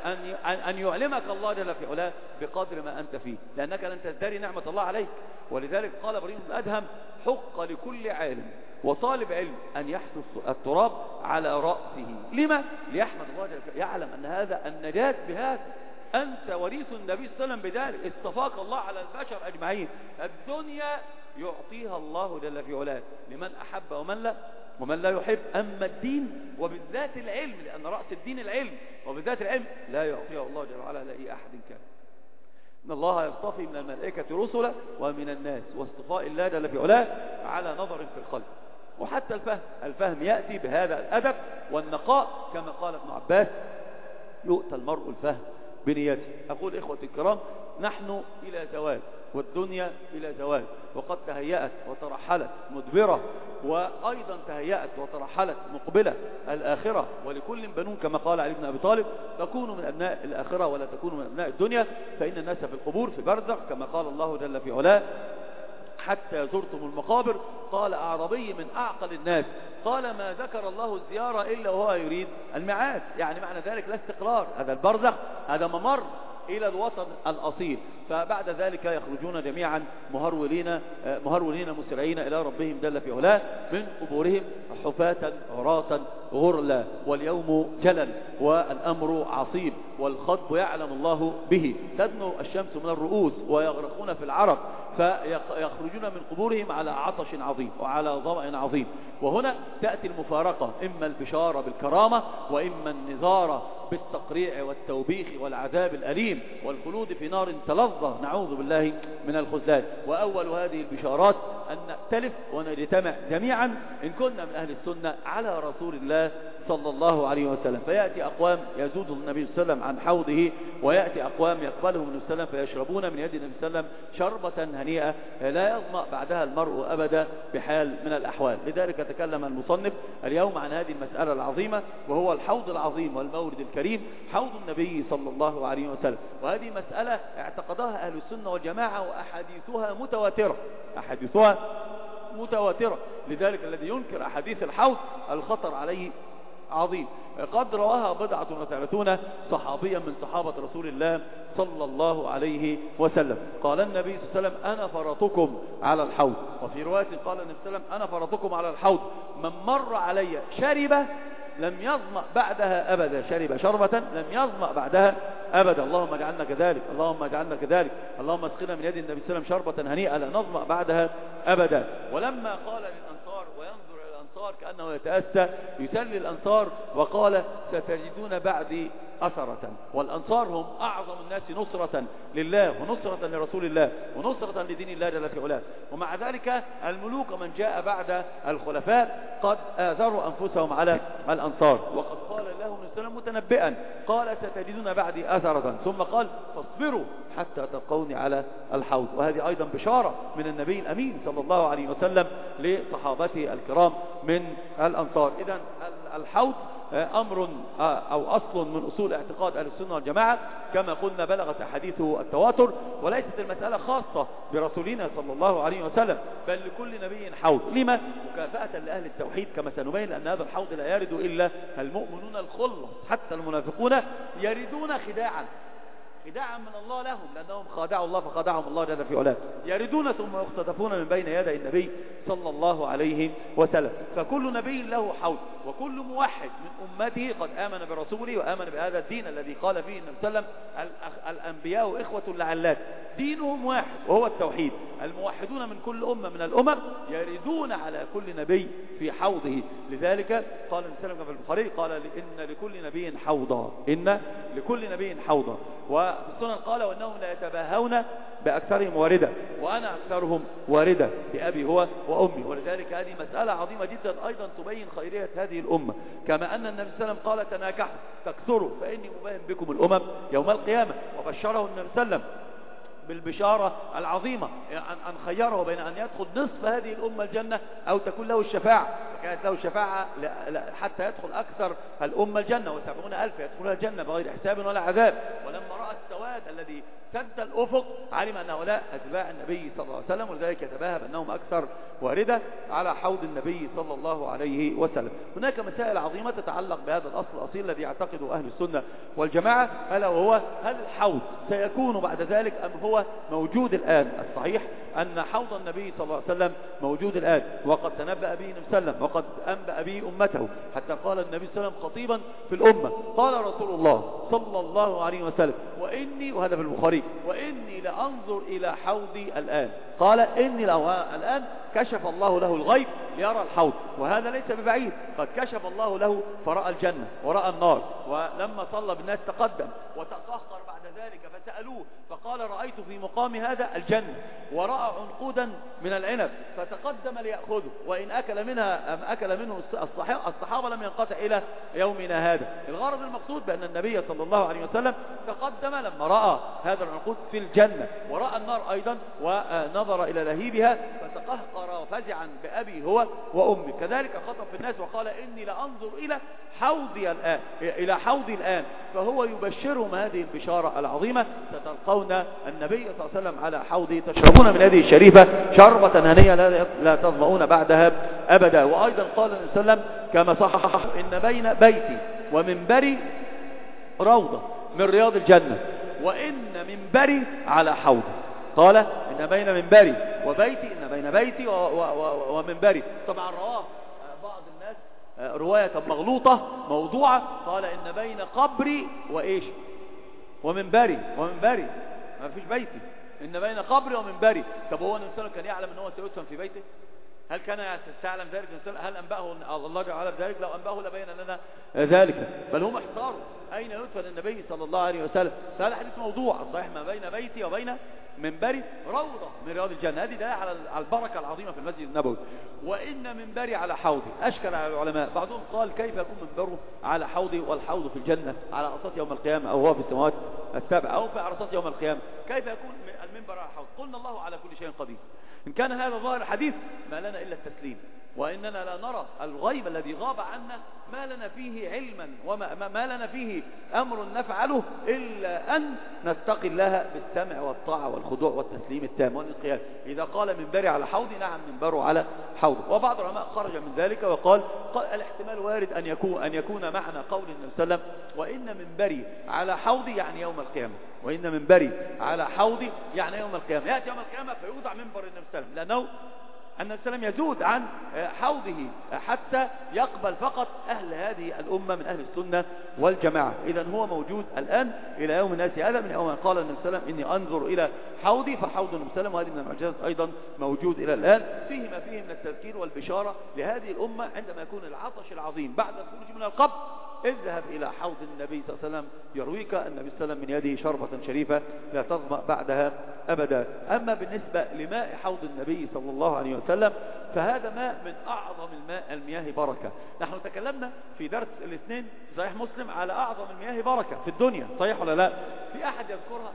أن يعلمك الله جل في علاه بقدر ما أنت فيه، لأنك لن تزدري نعمة الله عليك. ولذلك قال إبراهيم بن أدهم حق لكل عالم وطالب علم أن يحث التراب على رأسه. لما؟ ليحمد الله جل في علاه، يعلم أن هذا النجاة بهذا، أنت وريث النبي صلى الله عليه وسلم بذلك، اصطفاك الله على البشر أجمعين. الدنيا يعطيها الله جل في علاه لمن أحب ومن لا يحب. أما الدين وبالذات العلم، لأن رأس الدين العلم، وبالذات العلم لا يعطيها الله جل وعلا لأي أحد كان. إن الله يصطفي من الملائكة رسلا ومن الناس، واصطفاء الله جل في علاه على نظر في الخلق. وحتى الفهم يأتي بهذا الأدب والنقاء، كما قال ابن عباس: يؤتى المرء الفهم بنيته. أقول إخوتي الكرام، نحن إلى زوال، والدنيا إلى زوال، وقد تهيأت وترحلت مدبرة، وأيضا تهيأت وترحلت مقبلة الآخرة، ولكل بنون كما قال علي بن أبي طالب: تكونوا من أبناء الآخرة ولا تكونوا من أبناء الدنيا، فإن الناس في القبور في برزخ، كما قال الله جل في علاه: حتى زرتم المقابر. قال أعرابي من أعقل الناس: قال ما ذكر الله الزيارة إلا وهو يريد الميعاد. يعني معنى ذلك لا استقرار، هذا البرزخ هذا ممر إلى الوطن الأصيل، فبعد ذلك يخرجون جميعا مهرولين مسرعين إلى ربهم جل في علاه من قبورهم حفاة عراة غرلا، واليوم جلل والأمر عصيب والخطب يعلم الله به، تدنو الشمس من الرؤوس ويغرقون في العرق، فيخرجون من قبورهم على عطش عظيم وعلى ظمأ عظيم. وهنا تأتي المفارقة، إما البشارة بالكرامة وإما النذارة بالتقريع والتوبيخ والعذاب الأليم والخلود في نار تلظى، نعوذ بالله من الخذلان. وأول هذه البشارات أن نأتلف ونجتمع جميعا إن كنا من أهل السنة على رسول الله صلى الله عليه وسلم، فيأتي أقوام يزود النبي صلى الله عليه وسلم عن حوضه، ويأتي أقوام يقبلهم النبي صلى الله عليه وسلم فيشربون من يد النبي صلى الله عليه وسلم شربة هنيئة لا يظمأ بعدها المرء أبدا بحال من الأحوال. لذلك تكلم المصنف اليوم عن هذه المسألة العظيمة، وهو الحوض العظيم والمورد الكريم، حوض النبي صلى الله عليه وسلم. وهذه مسألة اعتقدها أهل السنة والجماعة، وأحاديثها متواترة. لذلك الذي ينكر أحاديث الحوض الخطر عليه عظيم. قد رواها 37 صحابيا من صحابة رسول الله صلى الله عليه وسلم. قال النبي صلى الله عليه وسلم: أنا فرطكم على الحوض. وفي رواية قال النبي صلى الله عليه وسلم: أنا فرطكم على الحوض، من مر علي شرب لم يظمأ بعدها أبدا، شرب شربة لم يظمأ بعدها أبدا. اللهم اجعلنا كذلك، اللهم اجعلنا كذلك، اللهم اسقنا من يد النبي صلى الله عليه وسلم شربة هنيئة لا نظمأ بعدها أبدا. ولما قال للأنصار، وينظر إلى الأنصار كأنه يتأسى، يسلي الأنصار وقال: ستجدون بعدي أثرة. والأنصار هم أعظم الناس نصرة لله ونصرة لرسول الله ونصرة لدين الله جل في علاه. ومع ذلك الملوك من جاء بعد الخلفاء قد آثروا أنفسهم على الأنصار. وقد قال لهم السلام متنبئا، قال: ستجدون بعدي أثرة، ثم قال: فاصبروا حتى تلقوني على الحوض. وهذه أيضا بشارة من النبي الأمين صلى الله عليه وسلم لصحابته الكرام من الأنصار. إذن الحوض أمر أو أصل من أصول اعتقاد أهل السنة والجماعة، كما قلنا بلغت أحاديثه التواتر، وليست المسألة خاصة برسولنا صلى الله عليه وسلم، بل لكل نبي حوض. لما؟ مكافأة لأهل التوحيد، كما سنبين أن هذا الحوض لا يرد إلا المؤمنون الخلص، حتى المنافقون يردون خداعا من الله لهم، لأنهم خادعوا الله فخادعهم الله جل في علاه، يردون ثم يختطفون من بين يدي النبي صلى الله عليه وسلم. فكل نبي له حوض، وكل موحد من أمته قد آمن برسوله وآمن بهذا الدين الذي قال فيه النبي صلى الله عليه وسلم: الأنبياء إخوة لعلات، دينهم واحد وهو التوحيد. الموحدون من كل أمة من الأمم يردون على كل نبي في حوضه. لذلك قال النبي صلى الله عليه وسلم في البخاري، قال: إن لكل نبي حوضا، إن لكل نبي حوضا. وفي السنن قال: وإنهم لا يتباهون بأكثرهم واردة، وأنا أكثرهم واردة بأبي هو وأمي. ولذلك هذه مسألة عظيمة جدا أيضا تبين خيرية هذه الأمة، كما أن النبي صلى الله عليه وسلم قال: تناكحوا تكثروا فإني مباهم بكم الأمم يوم القيامة. وبشره النبي صلى الله عليه وسلم بالبشارة العظيمة أن خيره بين أن يدخل نصف هذه الأمة الجنة أو تكون له الشفاعة، فكانت له الشفاعة حتى يدخل أكثر الأمة الجنة، و70,000 يدخلها الجنة بغير حساب ولا عذاب. ولما رأى السواد الذي سد الأفق علم أن هؤلاء أتباع النبي صلى الله عليه وسلم، ولذلك يتباهى بأنهم أكثر واردة على حوض النبي صلى الله عليه وسلم. هناك مسائل عظيمة تتعلق بهذا الأصل الأصيل الذي يعتقده أهل السنة والجماعة، ألا وهو: هل الحوض سيكون بعد ذلك أم هو موجود الآن؟ الصحيح أن حوض النبي صلى الله عليه وسلم موجود الآن، وقد تنبأ به النبي صلى الله عليه وسلم، وقد أنبأ به أمته، حتى قال النبي صلى الله عليه وسلم خطيبا في الأمة، قال رسول الله صلى الله عليه وسلم: وإني، وهذا في البخاري، وإني لأنظر إلى حوضي الآن قال إني الآن كشف الله له الغيب ليرى الحوض، وهذا ليس ببعيد، قد كشف الله له فرأى الجنة ورأى النار. ولما صلى بالناس تقدم وتقهقر بعد ذلك فسألوه فقال رأيت في مقام هذا الجنة، ورأى عنقودا من العنب فتقدم ليأخذه، وإن أكل منه الصحابة لم ينقطع إلى يومنا هذا. الغرض المقصود بأن النبي صلى الله عليه وسلم تقدم لما رأى هذا العنقود في الجنة ورأى النار أيضا ونظر إلى لهيبها فتقهقر وفزعا بأبي هو وأمي. كذلك خطب في الناس وقال إني لأنظر إلى حوضي الآن، فهو يبشرهم هذه البشارة العظيمة: ستلقون النبي صلى الله عليه وسلم على حوضه تشربون من هذه الشريفة شربة هنية لا تظمؤون بعدها أبدا. وأيضا قال النبي صلى الله عليه وسلم كما صح: إن بين بيتي ومنبري روضة من رياض الجنة، وإن منبري على حوضي. قال إن بين منبري وبيتي، إن بين بيتي ومنبري. طبعا رواه بعض الناس رواية مغلوطة موضوعة، قال إن بين قبري وإيش ومنبري ما فيش بيتي، إن بين قبري ومنبري. طب هو النبي صلى الله عليه وسلم كان يعلم أنه سيدفن في بيته؟ هل كان تعلم ذلك؟ هل أنبأه الله جعل ذلك؟ لو أنبأه لبين لنا ذلك. بل هم احتاروا أين يدفن النبي صلى الله عليه وسلم. هذا حديث موضوع صحيح: ما بين بيتي وبين منبري روضة من رياض الجنة. هذه دلالة على البركة العظيمة في المسجد النبوي. وإن منبري على حوضي. أشكل على العلماء، بعضهم قال كيف يكون منبره على حوضي والحوض في الجنة على عرصات يوم القيامة، أو هو في السماوات السبع أو في عرصات يوم القيامة، كيف يكون المنبر على الحوض؟ قلنا الله على كل شيء قدير. إن كان هذا ظاهر الحديث ما لنا إلا التسليم، وإننا لا نرى الغيب الذي غاب عنا ما لنا فيه علما وما لنا فيه أمر نفعله إلا أن نتقي الله بالسمع والطاعة والخضوع والتسليم التام والانقياد. إذا قال منبري على حوضي، نعم منبره على حوضه. وبعض العلماء خرج من ذلك وقال الاحتمال وارد أن يكون معنى قول النبي صلى الله عليه وسلم: وإن منبري على حوضي يعني يوم القيامة، وإن منبري على حوضي يعني يوم القيامة. يأتي يوم القيامة فيوضع منبر النبي صلى الله عليه وسلم، لأنه النبي صلى الله عليه وسلم يزود عن حوضه حتى يقبل فقط أهل هذه الأمة من أهل السنة والجماعة. إذن هو موجود الآن إلى يوم الناس هذا، من يوم قال النبي صلى الله عليه وسلم: إني أنظر إلى حوضي، فحوض النبي صلى الله عليه وسلم. وهذه من المعجزات أيضا موجود إلى الآن، فيه ما فيه من التذكير والبشارة لهذه الأمة عندما يكون العطش العظيم بعد الخروج من القبر: اذهب إلى حوض النبي صلى الله عليه وسلم يرويك النبي صلى الله عليه وسلم من يده شربة شريفة لا تظمأ بعدها أبدا. أما بالنسبة لماء حوض النبي صلى الله عليه وسلم فهذا ماء من أعظم المياه بركة. نحن تكلمنا في درس الاثنين في صحيح مسلم على أعظم المياه بركة في الدنيا، صحيح ولا لا؟ في أحد يذكرها؟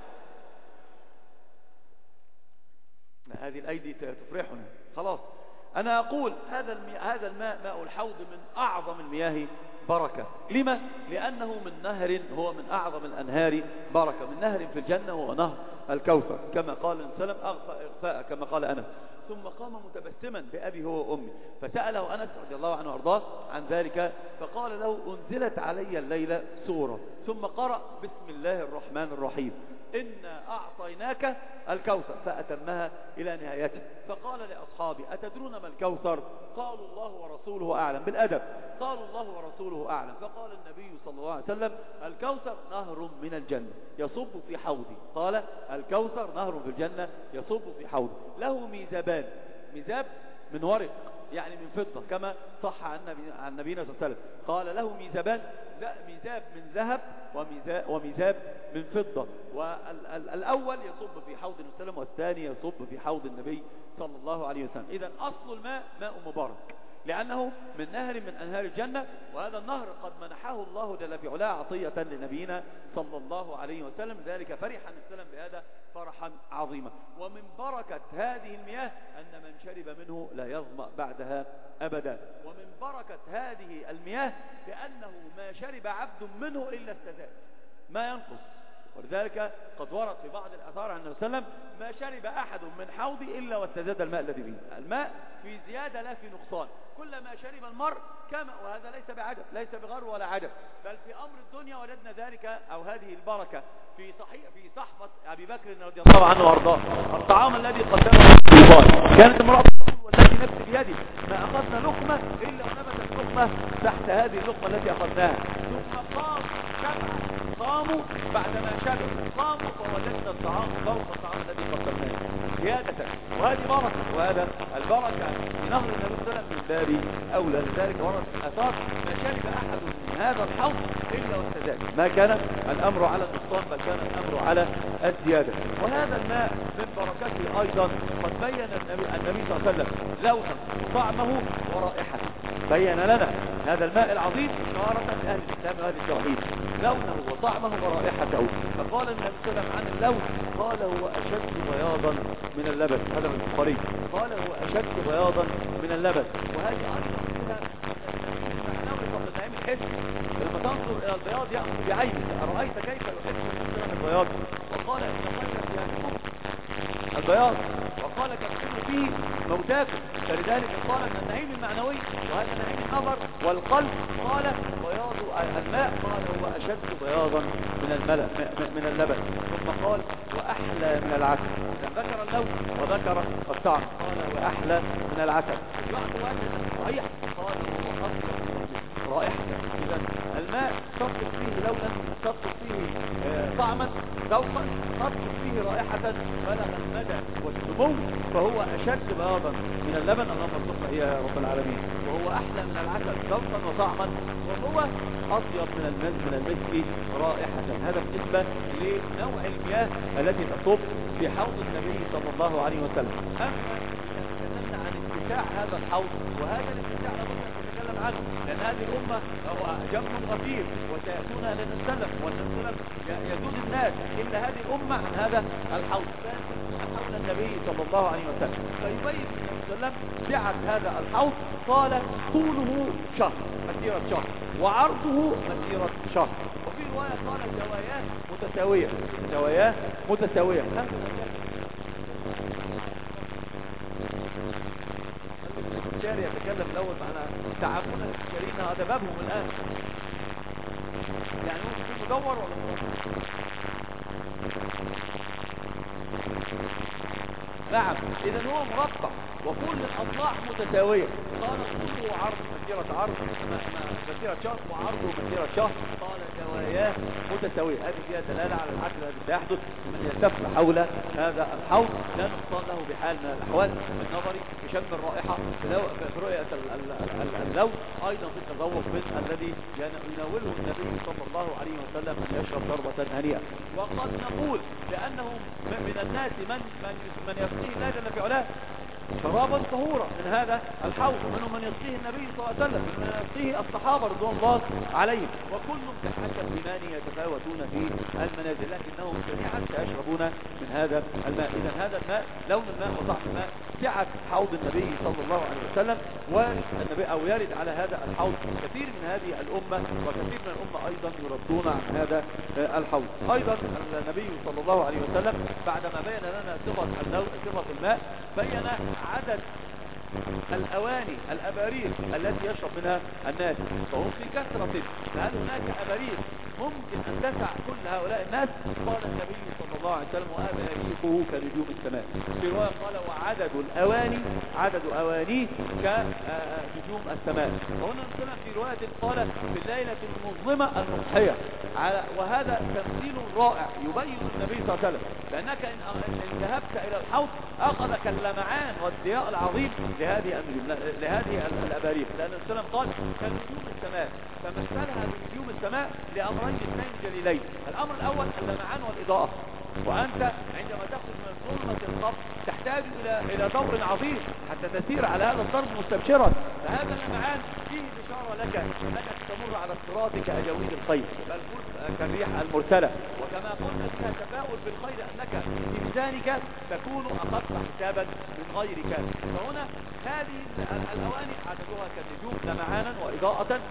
هذه الأيدي تفرحنا. خلاص، أنا أقول هذا الماء، ماء الحوض، من أعظم المياه بركة. لما؟ لأنه من نهر هو من أعظم الأنهار بركة، من نهر في الجنة هو نهر الكوثر، كما قال النبي صلى الله عليه وسلم: أغفاء كما قال أنس. ثم قام متبسما بأبي هو وأمي، فسأله أنس رضي الله عنه وارضاه عن ذلك، فقال له: أنزلت علي الليلة سورة، ثم قرأ بسم الله الرحمن الرحيم، إنا أعطيناك الكوثر، فأتمها إلى نهايته. فقال لأصحابي: أتدرون ما الكوثر؟ قالوا: الله ورسوله أعلم. بالأدب قالوا: الله ورسوله أعلم. فقال النبي صلى الله عليه وسلم: الكوثر نهر من الجنة يصب في حوضي. قال: الكوثر نهر في الجنة يصب في حوضي، له ميزابان، ميزاب من ورق يعني من فضة، كما صح عن نبينا صلى الله عليه وسلم. قال: له ميزابان، ميزاب من ذهب وميزاب من فضة، والأول يصب في حوض النبي صلى الله عليه وسلم، والثاني يصب في حوض النبي صلى الله عليه وسلم. إذن أصل الماء ماء مبارك، لأنه من نهر من أنهار الجنة، وهذا النهر قد منحه الله جل في علاه عطية لنبينا صلى الله عليه وسلم، ذلك فرح النبي صلى الله عليه وسلم بهذا فرحا عظيما. ومن بركة هذه المياه أن من شرب منه لا يظمأ بعدها أبدا. ومن بركة هذه المياه بأنه ما شرب عبد منه إلا استزاد، ما ينقص. ولذلك قد ورد في بعض الآثار عن النبي صلى الله عليه وسلم: ما شرب أحد من حوضي إلا واستزاد الماء الذي فيه. الماء في زيادة لا في نقصان، كلما شرب المرء كما، وهذا ليس بعجب، ليس بغر ولا عجب، بل في أمر الدنيا وجدنا ذلك أو هذه البركة في صحفة أبي بكر رضي الله عنه وارضاه. الطعام الذي قدمه الشيطان، كانت امرأة والذي نفسي بيدي ما أخذنا لقمة إلا ونبتت لقمة تحت هذه اللقمة التي أخذناها. ثم قاموا بعدما شربوا، قاموا فوجدنا الطعام فوق الطعام الذي قدمناه. زيادة، وهذه بركة، وهذا البركة في نهر النبي صلى الله عليه وسلم من باب أولى. لذلك ورد الآثار ما شرب أحد من هذا الحوض إلا واستزاد، ما كان الأمر على النقصان بل كان الأمر على الزيادة. وهذا الماء من بركته أيضا قد بين النبي صلى الله عليه وسلم لونه وطعمه ورائحته، بين لنا هذا الماء العظيم إشارة لأهل الإسلام وأهل التوحيد، لونه وطعمه ورائحته. فقال النبي صلى الله عليه وسلم عن اللون قال هو أشد بياضا من اللبن، هذا من البخاري، قال هو أشد بياضا من اللبن. وهذه أيضا لما تنظر إلى البياض يأخذ بعينك، أرأيت كيف يحب الإنسان البياض؟ وقال إن خيرك يهدكم البياض، وقال كفروا فيه موتاكم. فلذلك قال أن النعيم المعنوي وهذا نعيم النظر والقلب، قال بياض الماء قال هو أشد بياضا من اللبن. ثم قال وأحلى من العسل، ذكر اللون وذكر الطعم، قال وأحلى من العسل. صحيح قال هو أصل رائحة. إذا الماء تصف فيه لونا، تصف فيه طعما، ذوقا، تصف فيه رائحة بلغ المدى والسمو، فهو أشد بياضا من اللبن، اللهم ارزقنا إياه يا رب العالمين. وهو أحلى من العسل ذوقا وطعما، وهو أطيب من المسك رائحة. هذا بالنسبة لنوع المياه التي تصب في حوض النبي صلى الله عليه وسلم. أما تكلمنا عن اتساع هذا الحوض، وهذا الاتساع عنه، لأن هذه الأمة هو جمع غفير وسيأتون لنسلم ونسلم يزود الناس إلا هذه الأمة عن هذا الحوض حول النبي صلى الله عليه وسلم. فيبين النبي صلى الله عليه وسلم سعة هذا الحوض، قال طوله شهر، مسيرة شهر، وعرضه مسيرة شهر. وفي رواية قال زواياه متساوية، زواياه متساوية. الشارع يتكلم الأول معنا تعاملنا الشارعين، هذا بابهم الآن، يعني هو مدور ولا مدور؟ نعم، إذا هو مربع وكل الأضلاع متساوية. قال طوله عرض مسيرة عرض مسيرة شهر، وعرضه مسيرة شهر، قال زواياه متساوية. هذه فيها دلالة على العدل الذي سيحدث من يلتف حول هذا الحوض، لا نقصان له بحال من الأحوال، بالنظر بشم الرائحة، برؤية اللون، أيضا في التذوق من الذي يناوله النبي صلى الله عليه وسلم أن يشرب شربة هنيئة. وقد نقول بأنه من الناس من يسقيه الله جل في علاه شرابا طهورا من هذا الحوض، ومنهم من يسقيه النبي صلى الله عليه وسلم، ومن يسقيه الصحابة رضوان الله عليهم، وكلهم بحسب إيمان يتفاوتون في المنازل، لكنهم جميعا سيشربون من هذا الماء. إذا هذا الماء لون الماء وطعم الماء، سعة حوض النبي صلى الله عليه وسلم، والنبي أو يرد على هذا الحوض كثير من هذه الأمة، وكثير من الأمة أيضا يردون عن هذا الحوض. أيضا النبي صلى الله عليه وسلم بعدما بين لنا صفة الماء، بين عدد الأواني الأباريق التي يشرب منها الناس، فهم في كثرة، فهل هناك أباريق ممكن أن تسع كل هؤلاء الناس؟ قال النبي صلى الله عليه وسلم وأباريقه كنجوم السماء. في رواية قال وعدد الأواني عدد أوانيه كنجوم السماء. وهنا نقول في رواية قال في الليلة المظلمة المضحية، وهذا تمثيل رائع يبين النبي صلى الله عليه وسلم لأنك إن ذهبت إلى الحوض أخذك اللمعان والضياء العظيم لهذه الأباريق، لأن السلام قال كنجوم السماء، فمثلها بنجوم السماء لأمرين اثنين جليلين. الأمر الأول اللمعان والإضاءة، وأنت عندما تخرج من ظلمة القبر تحتاج إلى دور عظيم حتى تسير على هذا الضرب مستبشرا، فهذا اللمعان فيه إشارة لك أنك تمر على الصراط كأجاويد الخير، بل كالريح المرسلة، وكما قلنا فيها تفاؤل بالخير أنك بميزانك تكون أخف حسابا من غيرك. فهنا هذه الأواني عددها كالنجوم لمعانا وإضاءة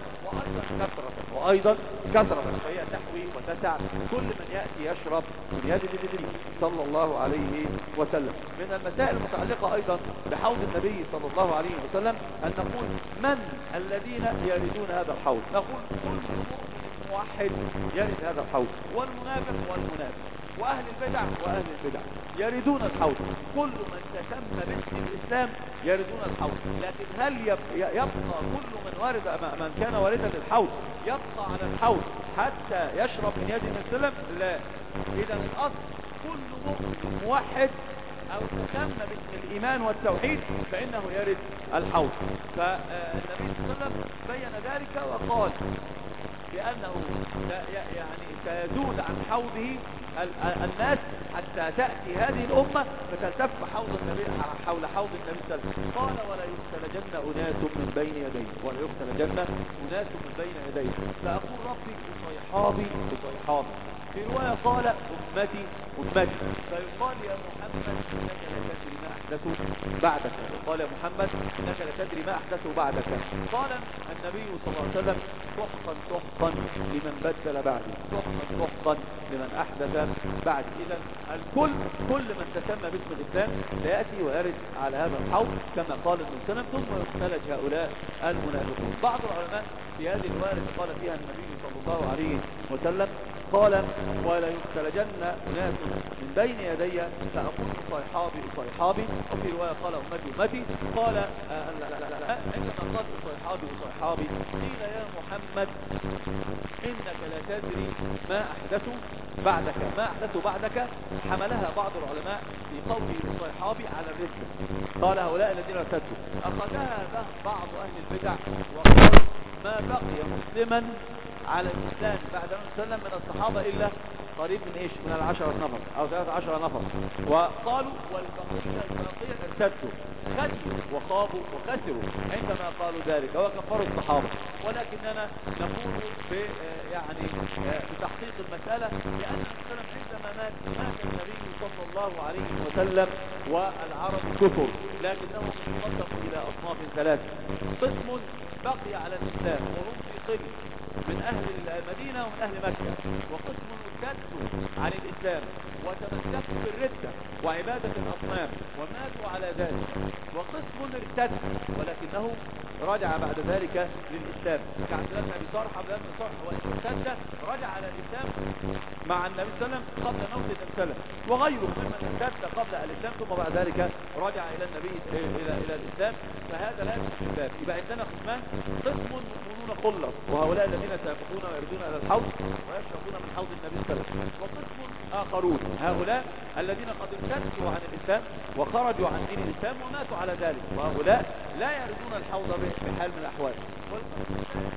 وأيضا كثرة، فهي تحوي وتسع كل من يأتي يشرب من يد النبي صلى الله عليه وسلم. من المسائل المتعلقة أيضا بحوض النبي صلى الله عليه وسلم أن نقول من الذين يردون هذا الحوض؟ نقول كل موحد يرد هذا الحوض، والمنافق وأهل البدع يردون الحوض، كل من تسمى باسم الإسلام يردون الحوض. لكن هل يبقى كل من كان واردا للحوض يبقى على الحوض حتى يشرب من يد النبي؟ لا. إذا الأصل كل مؤمن موحد أو تسمى باسم الإيمان والتوحيد فإنه يرد الحوض. فالنبي صلى الله عليه وسلم بين ذلك وقال بأنه يعني سيزول عن حوضه الناس حتى تأتي هذه الأمة فتلتف حول النبي صلى الله عليه وسلم. قال ولا يختلجن أناس من بين يديه، ولا يختلجن أناس من بين يديه، فأقول ربي بصيحابي بصيحابي. في رواية قال أمتي أمتي، فيقال يا محمد إنك لا تدري ما أحدثوا بعدك، قال يا محمد إنك لا تدري ما أحدثوا بعدك. قال النبي صلى الله عليه وسلم سحقا سحقا لمن بدل بعدي، سحقا سحقا لمن أحدث بعد. إذا الكل كل من تسمى باسم الإسلام سيأتي ويرد على هذا الحوض كما قال النبي صلى الله عليه وسلم، ثم يختلج هؤلاء المنافقون. بعض العلماء في هذه الرواية التي قال فيها النبي صلى الله عليه وسلم قال ولا يختلجن أناس من بين يدي فأقول صيحابي صيحابي، وفي رواية قال أمتي أمتي. قال عندما قال صيحابي صيحابي قيل يا محمد إنك لا تدري ما أحدثوا بعدك، ما أحدثوا بعدك. حملها بعض العلماء في قوله صيحابي على الرزق، قال هؤلاء الذين ارتدوا. أخذها بعض أهل البدع وقال ما بقي مسلما على الإسلام بعد النبي صلى الله عليه وسلم من الصحابة إلا قريب من إيش؟ من 10 نفر أو 13 نفر. وقالوا والبقية ارتدوا خسروا وخابوا وخسروا عندما قالوا ذلك وكفروا الصحابة. ولكننا نقول يعني بتحقيق المسألة لأن عندما مات النبي صلى الله عليه وسلم والعرب كفر، لكنهم انقسموا إلى أصناف ثلاثة. قسم بقي على الإسلام وهم في قبل من أهل المدينة ومن أهل مكة، وقسم ارتدوا عن الإسلام وتمسكوا بالردة وعبادة الأصنام وماتوا على ذلك، وقسم ارتد ولكنه رجع بعد ذلك للإسلام كعبد الله بن أبي طلحة وارتد رجع على الإسلام مع النبي صلى الله عليه وسلم قبل موت النبي صلى الله عليه وسلم، وغيره ممن ارتد قبل الإسلام ثم بعد ذلك رجع إلى النبي إلى الإسلام، فهذا لا يكون الإسلام. يبقى عندنا قسمان: قسم مؤمنون خلص وهؤلاء الذين سيقفون ويردون إلى الحوض ويشربون من حوض النبي صلى الله عليه وسلم، وقسم آخرون هؤلاء الذين قد ارتدوا عن الإسلام وخرجوا عن دين الإسلام وماتوا على ذلك، وهؤلاء لا يردون الحوض بحال من الأحوال. والقسم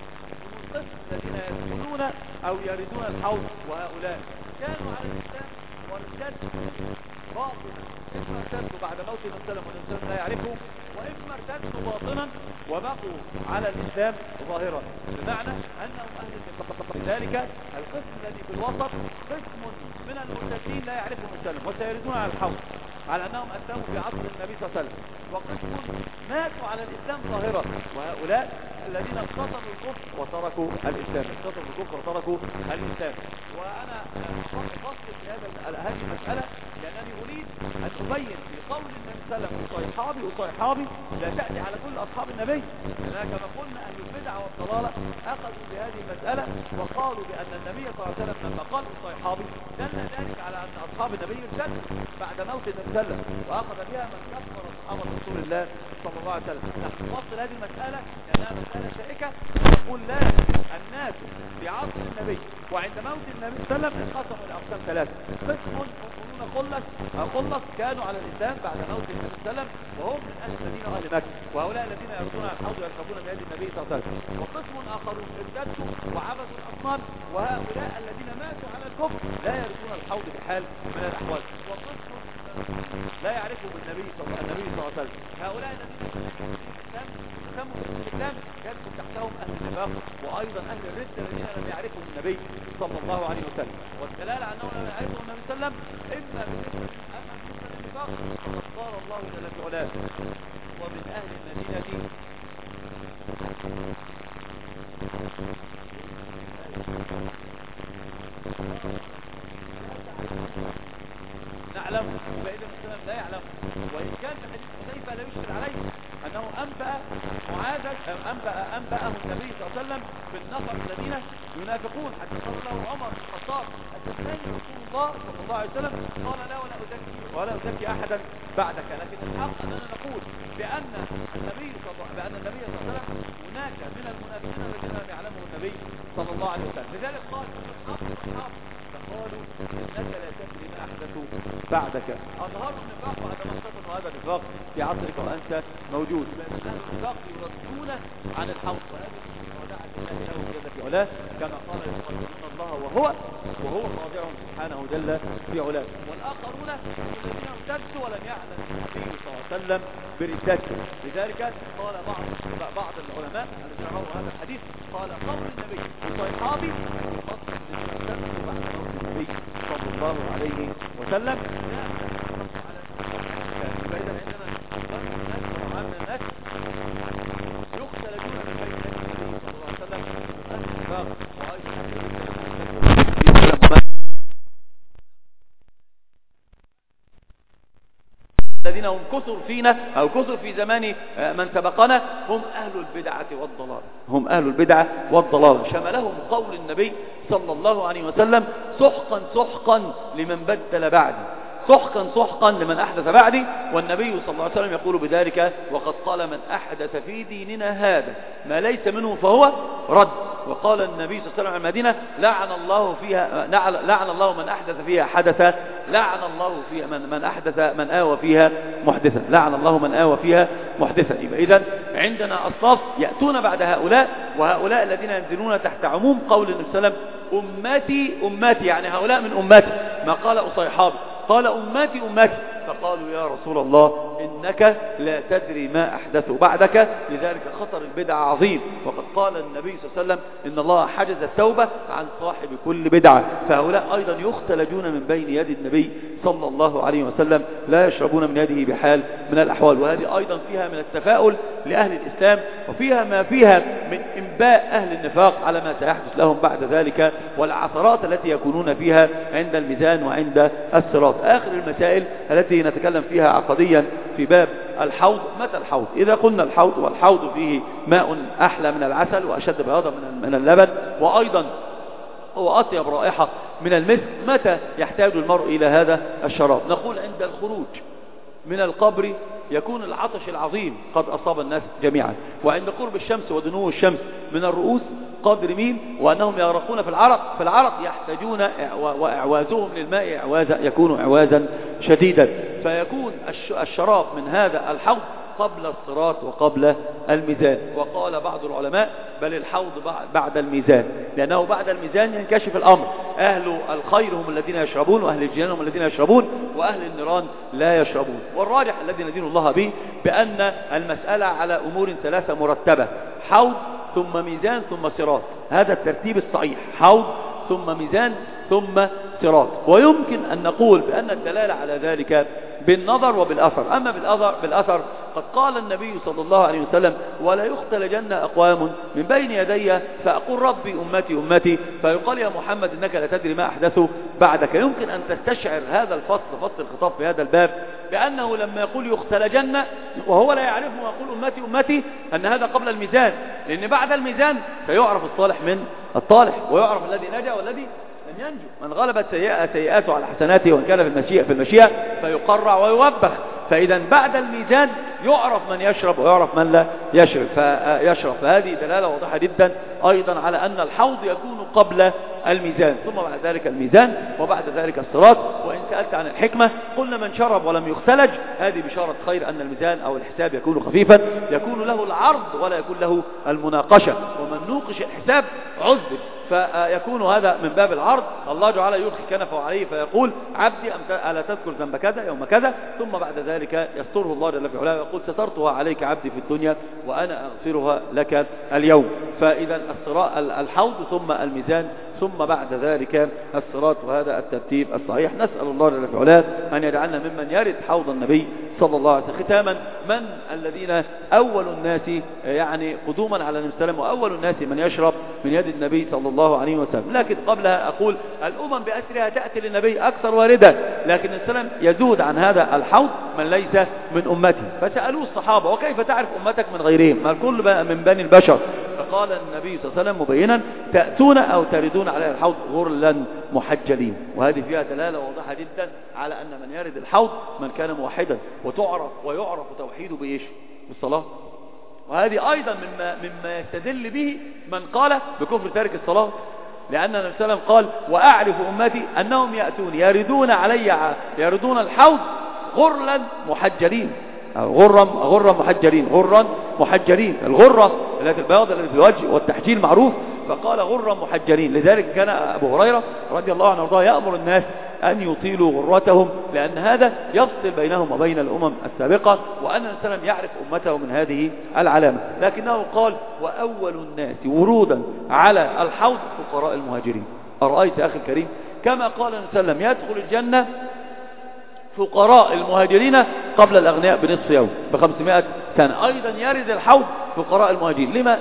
الذين يدخلون أو يردون الحوض وهؤلاء كانوا على الإسلام وارتدوا باطنا، إما ارتدوا بعد موت النبي صلى الله عليه وسلم لا يعرفه، وإما ارتدوا باطنا وبقوا على الإسلام ظاهرا، بمعنى أنهم أهل النفاق. لذلك القسم الذي في الوسط قسم من المرتدين لا يعرفهم السلم وسيردون على الحوض على أنهم أسلموا في عصر النبي صلى الله عليه وسلم، وقسم ماتوا على الإسلام ظاهرا، وهؤلاء الذين اقتصروا الكفر وتركوا الإسلام، اقتصروا الكفر وتركوا الإسلام. وأنا أفصل في هذه المسألة لأنني أريد أن أبين في قول النبي صلى الله عليه وسلم صيحابي وصيحابي لا تأتي على كل أصحاب النبي، لأننا كما قلنا أهل البدع والضلالة أخذوا بهذه المسألة وقالوا بأن النبي صلى الله عليه وسلم لما قال صيحابي دل ذلك على أن أصحاب النبي ارتدوا بعد موت النبي صلى الله عليه وسلم، وأخذ بها من كفر أصحاب رسول الله صلى الله عليه وسلم. نحن نفصل هذه المسألة لأنها مسألة شائكة، نقول لا، الناس في عصر النبي وعند موت النبي صلى الله عليه وسلم انقسموا لأقسام ثلاثة: قسم مؤمنون خلص كانوا على الإسلام بعد موت النبي صلى الله عليه وسلم وهم من أهل المدينة وأهل مكة، وهؤلاء الذين يردون على الحوض ويركبون بيد النبي صلى الله عليه وسلم، وقسم آخرون ارتدوا وعبدوا الأصنام، وهؤلاء الذين ماتوا على الكفر لا يردون الحوض بحال من الأحوال، وقسم لا يعرفهم النبي صلى الله عليه وسلم. هؤلاء الذين سموا الإسلام يدخل تحتهم أهل النفاق وأيضا أهل الردة الذين لم يعرفهم النبي صلى الله عليه وسلم. والدلالة على أنه لم يعرفهم النبي صلى الله عليه وسلم إما بالنسبة أما بالنسبة للنفاق فقد قال الله جل في علاه: ومن أهل المدينة نعلم، فإذا الإسلام لا يعلم. وإن كان في حديث حذيفة لا يشكل عليه أنه أنبأه النبي صلى الله عليه وسلم بالنفر الذين ينافقون، حتى قال له عمر بن الخطاب: أتسمعني رسول الله صلى الله عليه وسلم؟ قال: لا ولا أزكي أحدا بعدك. لكن الحق أننا نقول بأن النبي صلى الله عليه وسلم هناك من المنافقين الذين لم يعلمه النبي صلى الله عليه وسلم. لذلك قال: قالوا إنك لا تدري ما أحدثوا بعدك. أظهروا النفاق وعندما اصطفوا هذا النفاق في عصرك وأنت موجود، فإن النفاق يردون عن الحوض، وهذه وداعة الله له جل في علاه، كما قال يخالفون الله وهو خاضع سبحانه جل في علاه. والآخرون الذين ارتدوا ولم يعلم النبي صلى الله عليه وسلم بردته. لذلك قال بعض العلماء الذين رووا هذا الحديث قال قول النبي لصحابي فضل للمرتد بعد موت النبي صلى الله عليه وسلم. فإذا عندنا الناس يختلفون من بين النبي صلى الله عليه وسلم النفاق الذين هم كثر فينا أو كثر في زمان من سبقنا هم أهل البدعة والضلال. هم أهل البدعة والضلال. شملهم قول النبي صلى الله عليه وسلم سحقا سحقا لمن بدل بعدي، سحقا سحقا لمن أحدث بعدي. والنبي صلى الله عليه وسلم يقول بذلك وقد قال من أحدث في ديننا هذا ما ليس منه فهو رد. وقال النبي صلى الله عليه وسلم عن المدينة لعن الله من أحدث فيها حدثا، لعن الله فيها من أحدث من آوى فيها محدثا، لعن الله من آوى فيها محدثا. إذن عندنا أصناف يأتون بعد هؤلاء، وهؤلاء الذين ينزلون تحت عموم قول النبي صلى الله عليه وسلم أمتي أمتي، يعني هؤلاء من أمتي، ما قال أصيحابي قال أمتي أمتي. فقالوا يا رسول الله إنك لا تدري ما أحدثوا بعدك. لذلك خطر البدعة عظيم. وقد قال النبي صلى الله عليه وسلم إن الله حجز التوبة عن صاحب كل بدعة. فهؤلاء أيضا يختلجون من بين يد النبي صلى الله عليه وسلم، لا يشربون من يده بحال من الأحوال. وهذه أيضا فيها من التفاؤل لأهل الإسلام، وفيها ما فيها من إنباء أهل النفاق على ما سيحدث لهم بعد ذلك، والعثرات التي يكونون فيها عند الميزان وعند الصراط. آخر المسائل التي نتكلم فيها عقديا في باب الحوض. متى الحوض؟ إذا قلنا الحوض، والحوض فيه ماء أحلى من العسل وأشد بياضا من اللبن، وأيضا هو أطيب رائحة من المسك. متى يحتاج المرء إلى هذا الشراب؟ نقول عند الخروج من القبر يكون العطش العظيم قد أصاب الناس جميعا، وعند قرب الشمس ودنو الشمس من الرؤوس قدر مين، وأنهم يغرقون في العرق يحتاجون وإعوازهم للماء يكون إعوازا شديدا. فيكون الشراب من هذا الحوض قبل الصراط وقبل الميزان. وقال بعض العلماء بل الحوض بعد الميزان، لأنه بعد الميزان ينكشف الأمر. أهل الخير هم الذين يشربون، وأهل الجنان هم الذين يشربون، وأهل النيران لا يشربون. والراجح الذي ندين الله به بأن المسألة على أمور ثلاثة مرتبة: حوض ثم ميزان ثم صراط. هذا الترتيب الصحيح: حوض ثم ميزان ثم صراط. ويمكن أن نقول بأن الدلالة على ذلك بالنظر وبالأثر. أما بالأثر قد قال النبي صلى الله عليه وسلم ولا يختلجن أقوام من بين يدي فأقول ربي أمتي أمتي، فيقال يا محمد إنك لا تدري ما أحدثوا بعدك. يمكن أن تستشعر هذا الفصل، فصل الخطاب في هذا الباب، بأنه لما يقول يختلجن وهو لا يعرفه ويقول أمتي أمتي أن هذا قبل الميزان، لأن بعد الميزان سيعرف الصالح من الطالح، ويعرف الذي نجا والذي لم ينجو. من غلبت سيئاته على حسناته وإن كان في المشيئة فيقرع ويوبخ. فإذا بعد الميزان يعرف من يشرب ويعرف من لا يشرب. فهذه دلالة واضحة جدا أيضا على أن الحوض يكون قبل الميزان، ثم بعد ذلك الميزان، وبعد ذلك الصراط. وإن سألت عن الحكمة قلنا من شرب ولم يختلج، هذه بشارة خير أن الميزان أو الحساب يكون خفيفا، يكون له العرض ولا يكون له المناقشة. ومن نوقش الحساب عذب، فيكون هذا من باب العرض. الله جعل يلقي كنفه عليه فيقول عبدي ألا تذكر ذنب كذا يوم كذا، ثم بعد ذلك يستره الله جل في علاه ويقول سترتها عليك عبدي في الدنيا وأنا أغفرها لك اليوم. فإذا الحوض ثم الميزان ثم بعد ذلك الصراط، وهذا الترتيب الصحيح. نسأل الله جل في علاه أن يجعلنا ممن يرد حوض النبي صلى الله عليه وسلم. ختاما، من الذين أول الناس يعني قدوما على النبي صلى الله عليه وسلم، وأول الناس من يشرب من يد النبي صلى الله عليه وسلم. لكن قبلها أقول الأمم بأسرها تأتي للنبي أكثر واردة، لكن السلام يزود عن هذا الحوض من ليس من أمته. فسألوه الصحابة وكيف تعرف أمتك من غيرهم؟ ما الكل من بني البشر. فقال النبي صلى الله عليه وسلم مبينا تأتون أو تردون على الحوض غرلا محجلين. وهذه فيها دلالة واضحة جدا على أن من يرد الحوض من كان موحدا، ويعرف توحيده بإيش؟ بالصلاة. وهذه أيضا مما يستدل به من قال بكفر تارك الصلاة. لأن النبي صلى الله عليه وسلم قال وأعرف أمتي أنهم يأتون يردون الحوض غرلا محجلين، غرا محجلين، الغرة التي البياض التي في الوجه والتحجيل معروف، فقال غرا محجلين. لذلك كان أبو هريرة رضي الله عنه وارضاه يأمر الناس أن يطيلوا غرتهم، لأن هذا يفصل بينهم وبين الأمم السابقة، وأن النبي صلى الله عليه وسلم يعرف أمته من هذه العلامة. لكنه قال وأول الناس ورودا على الحوض فقراء المهاجرين. أرأيت أخي الكريم كما قال النبي صلى الله عليه وسلم يدخل الجنة فقراء المهاجرين قبل الأغنياء بنصف يوم ب500 سنة، أيضا يرد الحوض فقراء المهاجرين. لما؟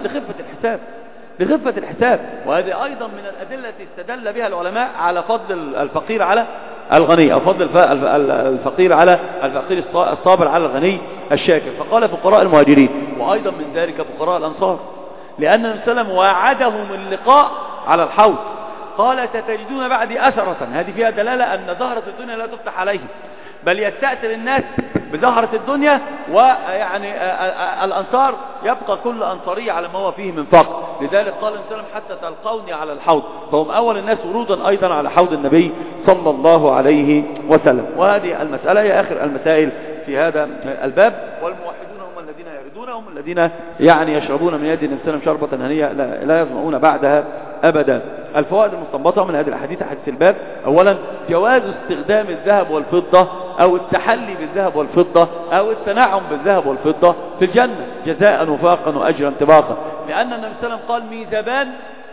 لخفة الحساب. وهذه أيضا من الأدلة التي استدل بها العلماء على فضل الفقير على الغني، أو فضل الفقير على الفقير الصابر على الغني الشاكر. فقال فقراء المهاجرين، وأيضا من ذلك فقراء الأنصار، لأن النبي صلى الله عليه وسلم وعدهم اللقاء على الحوض. قال ستجدون بعدي أثرة، هذه فيها دلالة أن زهرة الدنيا لا تفتح عليهم، بل يستأثر الناس بزهرة الدنيا، ويعني الأنصار يبقى كل أنصاري على ما هو فيه من فقر. لذلك قال النبي صلى الله عليه وسلم حتى تلقوني على الحوض، فهم أول الناس ورودا أيضا على حوض النبي صلى الله عليه وسلم. وهذه المسألة هي آخر المسائل في هذا الباب. والموحدون هم الذين يردون، هم الذين يعني يشربون من يد النبي صلى الله عليه وسلم شربة هنية لا يظمؤون بعدها أبدا. الفوائد المستنبطة من هذه الأحاديث: حديث الباب: أولا جواز استخدام الذهب والفضة أو التحلي بالذهب والفضة أو التنعم بالذهب والفضة في الجنة جزاء وفاقا وأجرا طباقا، لأن النبي صلى الله عليه وسلم قال ميزابان،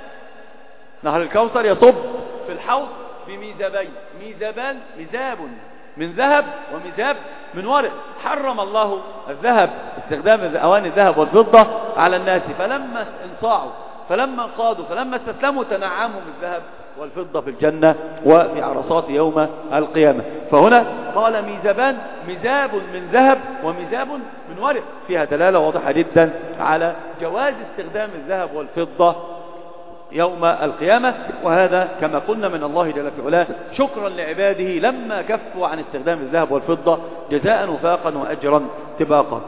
نهر الكوثر يصب في الحوض بميزابين، ميزاب من ذهب وميزاب من ورق. حرم الله الذهب، استخدام أواني الذهب والفضة على الناس، فلما انصاعوا فلما انقادوا فلما استسلموا تنعموا بالذهب والفضة في الجنة وفي عرصات يوم القيامة. فهنا قال ميزابان، ميزاب من ذهب وميزاب من ورق، فيها دلالة واضحة جدا على جواز استخدام الذهب والفضة يوم القيامة. وهذا كما قلنا من الله جل في علاه شكرا لعباده لما كفوا عن استخدام الذهب والفضة جزاء وفاقا وأجرا طباقا.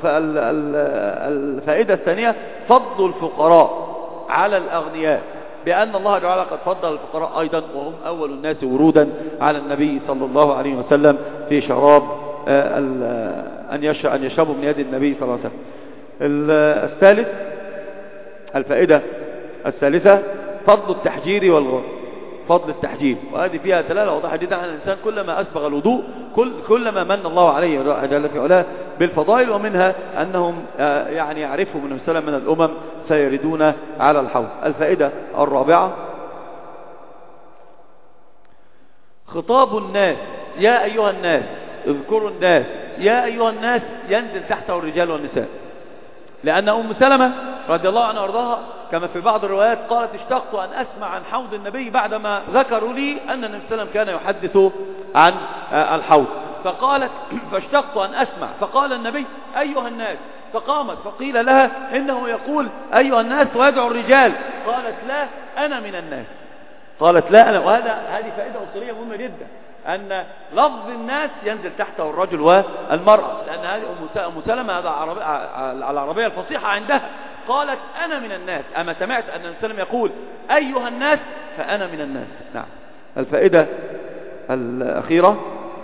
الفائدة الثانية: فضل الفقراء على الأغنياء، بأن الله تعالى قد فضل الفقراء أيضا، وهم أول الناس ورودا على النبي صلى الله عليه وسلم في شراب أن يشربوا من يد النبي صلى الله عليه وسلم. الثالث، الفائدة الثالثة: فضل التحجير والغر، فضل التحجير. وهذه فيها دلالة واضحة جدا على الإنسان كلما أسبغ الوضوء كلما من الله عليه جل في علاه بالفضائل، ومنها أنهم يعني يعرفهم من سلم من الأمم سيردون على الحوض. الفائدة الرابعة: خطاب الناس، يا أيها الناس، اذكروا الناس، يا أيها الناس ينزل تحته الرجال والنساء، لأن أم سلمة رضي الله عنها وارضاها كما في بعض الروايات قالت: اشتقت أن أسمع عن حوض النبي بعدما ذكروا لي أن النبي صلى الله عليه وسلم كان يحدث عن الحوض، فقالت: فاشتقت أن أسمع، فقال النبي: أيها الناس، فقامت فقيل لها: إنه يقول أيها الناس ويدعو الرجال. قالت: لا أنا من الناس، قالت: لا أنا. هذه فائدة أصولية مهمة جدا، أن لفظ الناس ينزل تحته الرجل والمرأة، لأن هذه أم سلمة هذا العربية الفصيحة عندها، قالت: أنا من الناس. أما سمعت أن النبي صلى الله عليه وسلم يقول أيها الناس فأنا من الناس. نعم. الفائدة الأخيرة: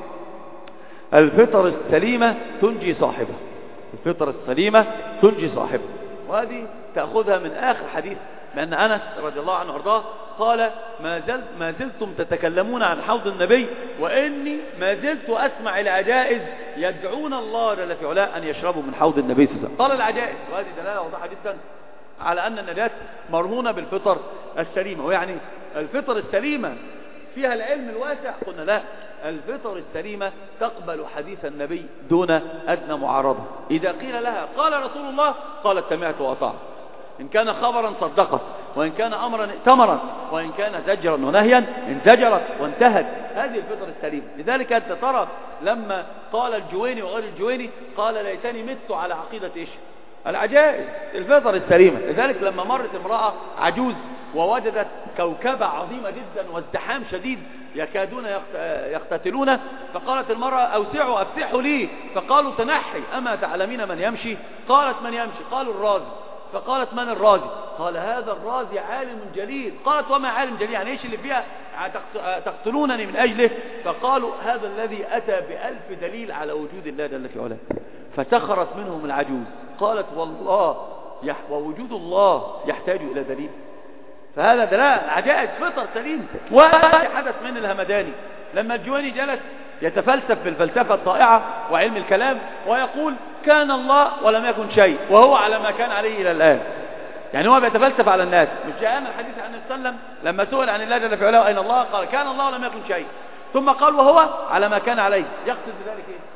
الفطر السليمة تنجي صاحبه، الفطر السليمة تنجي صاحبه. وهذه تأخذها من آخر حديث، لأن أنس رضي الله عنه وارضاه قال: ما زلتم تتكلمون عن حوض النبي وإني ما زلت أسمع العجائز يدعون الله جل في علاه أن يشربوا من حوض النبي صلى الله عليه وسلم. قال العجائز، وهذه دلالة واضحة جدا على أن النجاة مرهونة بالفطر السليمة. ويعني الفطر السليمة فيها العلم الواسع؟ قلنا لا، الفطر السليمة تقبل حديث النبي دون أدنى معارضة. إذا قيل لها قال رسول الله قالت: سمعت وأطعت. إن كان خبرا صدقت، وإن كان أمرا ائتمرت، وإن كان زجرا ونهيا انزجرت وانتهت. هذه الفطر السليمة. لذلك أنت ترى لما قال الجويني وغير الجويني قال: ليتني مت على عقيدة إيش؟ العجائز، الفطر السليمة. لذلك لما مرت امرأة عجوز ووجدت كوكبة عظيمة جدا وازدحام شديد يكادون يقتتلون، فقالت المرأة: أوسعوا أفتحوا لي. فقالوا: تنحي، أما تعلمين من يمشي؟ قالت: من يمشي؟ قالوا: الرازي. فقالت: من الرازي؟ قال هذا الرازي عالم جليل. قالت وما عالم جليل؟ يعني ايش اللي فيها تقتلونني من أجله؟ فقالوا هذا الذي أتى ب1000 دليل على وجود الله جل في علاه. فسخرت منهم العجوز قالت والله ووجود الله يحتاج إلى دليل؟ فهذا دلالة عجائز فطر سليم. وحدث من الهمداني لما الجويني جلس يتفلسف بالفلسفة الطائعة وعلم الكلام ويقول كان الله ولم يكن شيء وهو على ما كان عليه إلى الآن. يعني هو بيتفلسف على الناس. مش جاءنا الحديث عن النبي صلى الله عليه وسلم لما سئل عن الله جل في علاه أين الله قال كان الله ولم يكن شيء، ثم قال وهو على ما كان عليه. يقصد بذلك ايه؟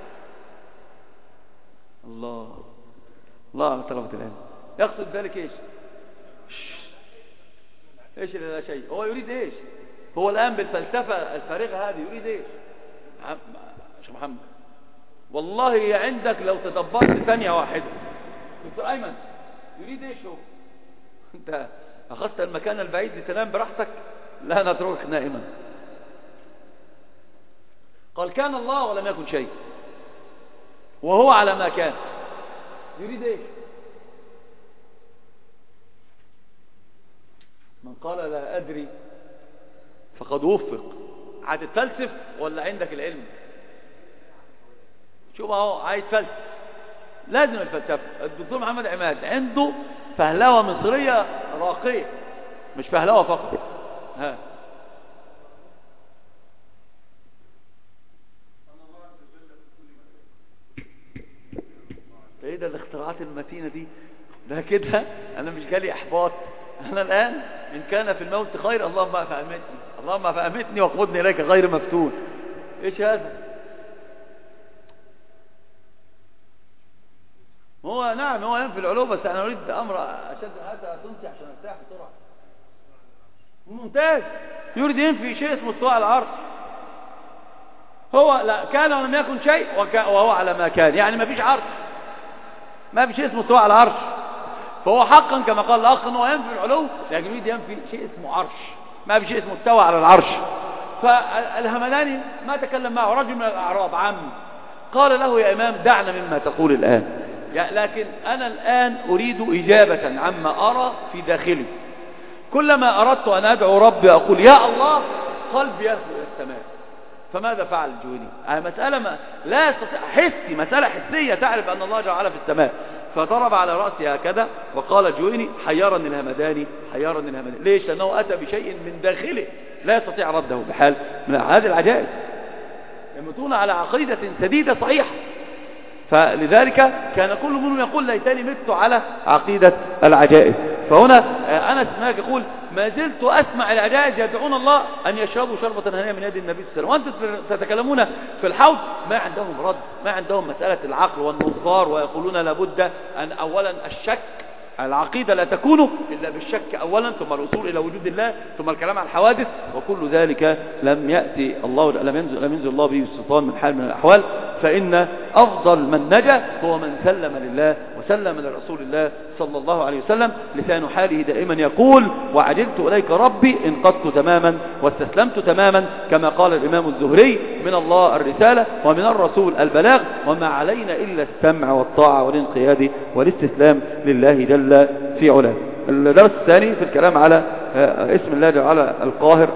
الله على طلبة العلم. يقصد بذلك ايش؟ ايش اللي لا شيء؟ هو يريد ايش؟ هو الآن بالفلسفة الفارغة هذه يريد ايش؟ شيخ محمد والله هي عندك لو تدبرت ثانية واحدة. دكتور أيمن يريد ايش هو؟ انت أخذت المكان البعيد لتنام براحتك؟ لا نتركك نائما. قال كان الله ولم يكن شيء وهو على ما كان. يريد ايش؟ من قال لا أدري فقد وفق. هتتفلسف ولا عندك العلم؟ شوف اهو عايز فلسف، لازم الفلسفة. الدكتور محمد عماد عنده فهلوة مصرية راقية، مش فهلوة فقط. ها ايه ده الاختراعات المتينة دي؟ ده كده انا مش جالي احباط. انا الان ان كان في الموت خير اللهم فأمتني، اللهم فأمتني وقودني اليك غير مفتون. ايش هذا؟ هو نعم هو ينفي العلوم، بس انا اريد امر اشد. هذا تنسي عشان ارتاح بسرعه. ممتاز. يريد ينفي شيء اسمه استواء على العرش. هو لا كان ولم يكن شيء وهو على ما كان. يعني ما فيش عرش، ما في شيء اسمه استواء على العرش. فهو حقا كما قال الاخ انه ينفي العلو، لكن يريد ينفي شيء اسمه عرش. ما في شيء اسمه استوى على العرش. فالهمداني ما تكلم معه رجل من الاعراب عام قال له يا امام دعنا مما تقول الان، لكن أنا الآن أريد إجابة عما أرى في داخلي. كلما أردت أن أدعو ربي أقول يا الله قلبي يهوى إلى السماء. فماذا فعل الجويني؟ مسألة لا يستطيع حسي، مسألة حسية تعرف أن الله جل وعلا في السماء. فضرب على رأسي هكذا وقال الجويني حيرني الهمداني، حيرني الهمداني. ليش؟ لأنه أتى بشيء من داخله لا يستطيع رده بحال من هذه العجائز. يموتون على عقيدة سديدة صحيحة. فلذلك كان كل منهم يقول ليتني مت على عقيدة العجائز. فهنا أنس مالك يقول ما زلت أسمع العجائز يدعون الله أن يشربوا شربة هنية من يد النبي صلى الله عليه وسلم، وأنتم تتكلمون في الحوض. ما عندهم رد، ما عندهم مسألة العقل والنظار، ويقولون لابد أن أولا الشك. العقيدة لا تكون إلا بالشك أولا، ثم الوصول إلى وجود الله، ثم الكلام عن الحوادث. وكل ذلك لم يأتي الله، لم ينزل الله به السلطان من حال من الأحوال. فإن أفضل من نجا هو من سلم لله وسلم لرسول الله صلى الله عليه وسلم. لسان حاله دائما يقول وعجلت إليك ربي انقضت تماما واستسلمت تماما، كما قال الإمام الزهري من الله الرسالة ومن الرسول البلاغ، وما علينا إلا السمع والطاعة والانقياد والاستسلام لله جل في علاه. الدرس الثاني في الكلام على اسم الله جل وعلا القاهر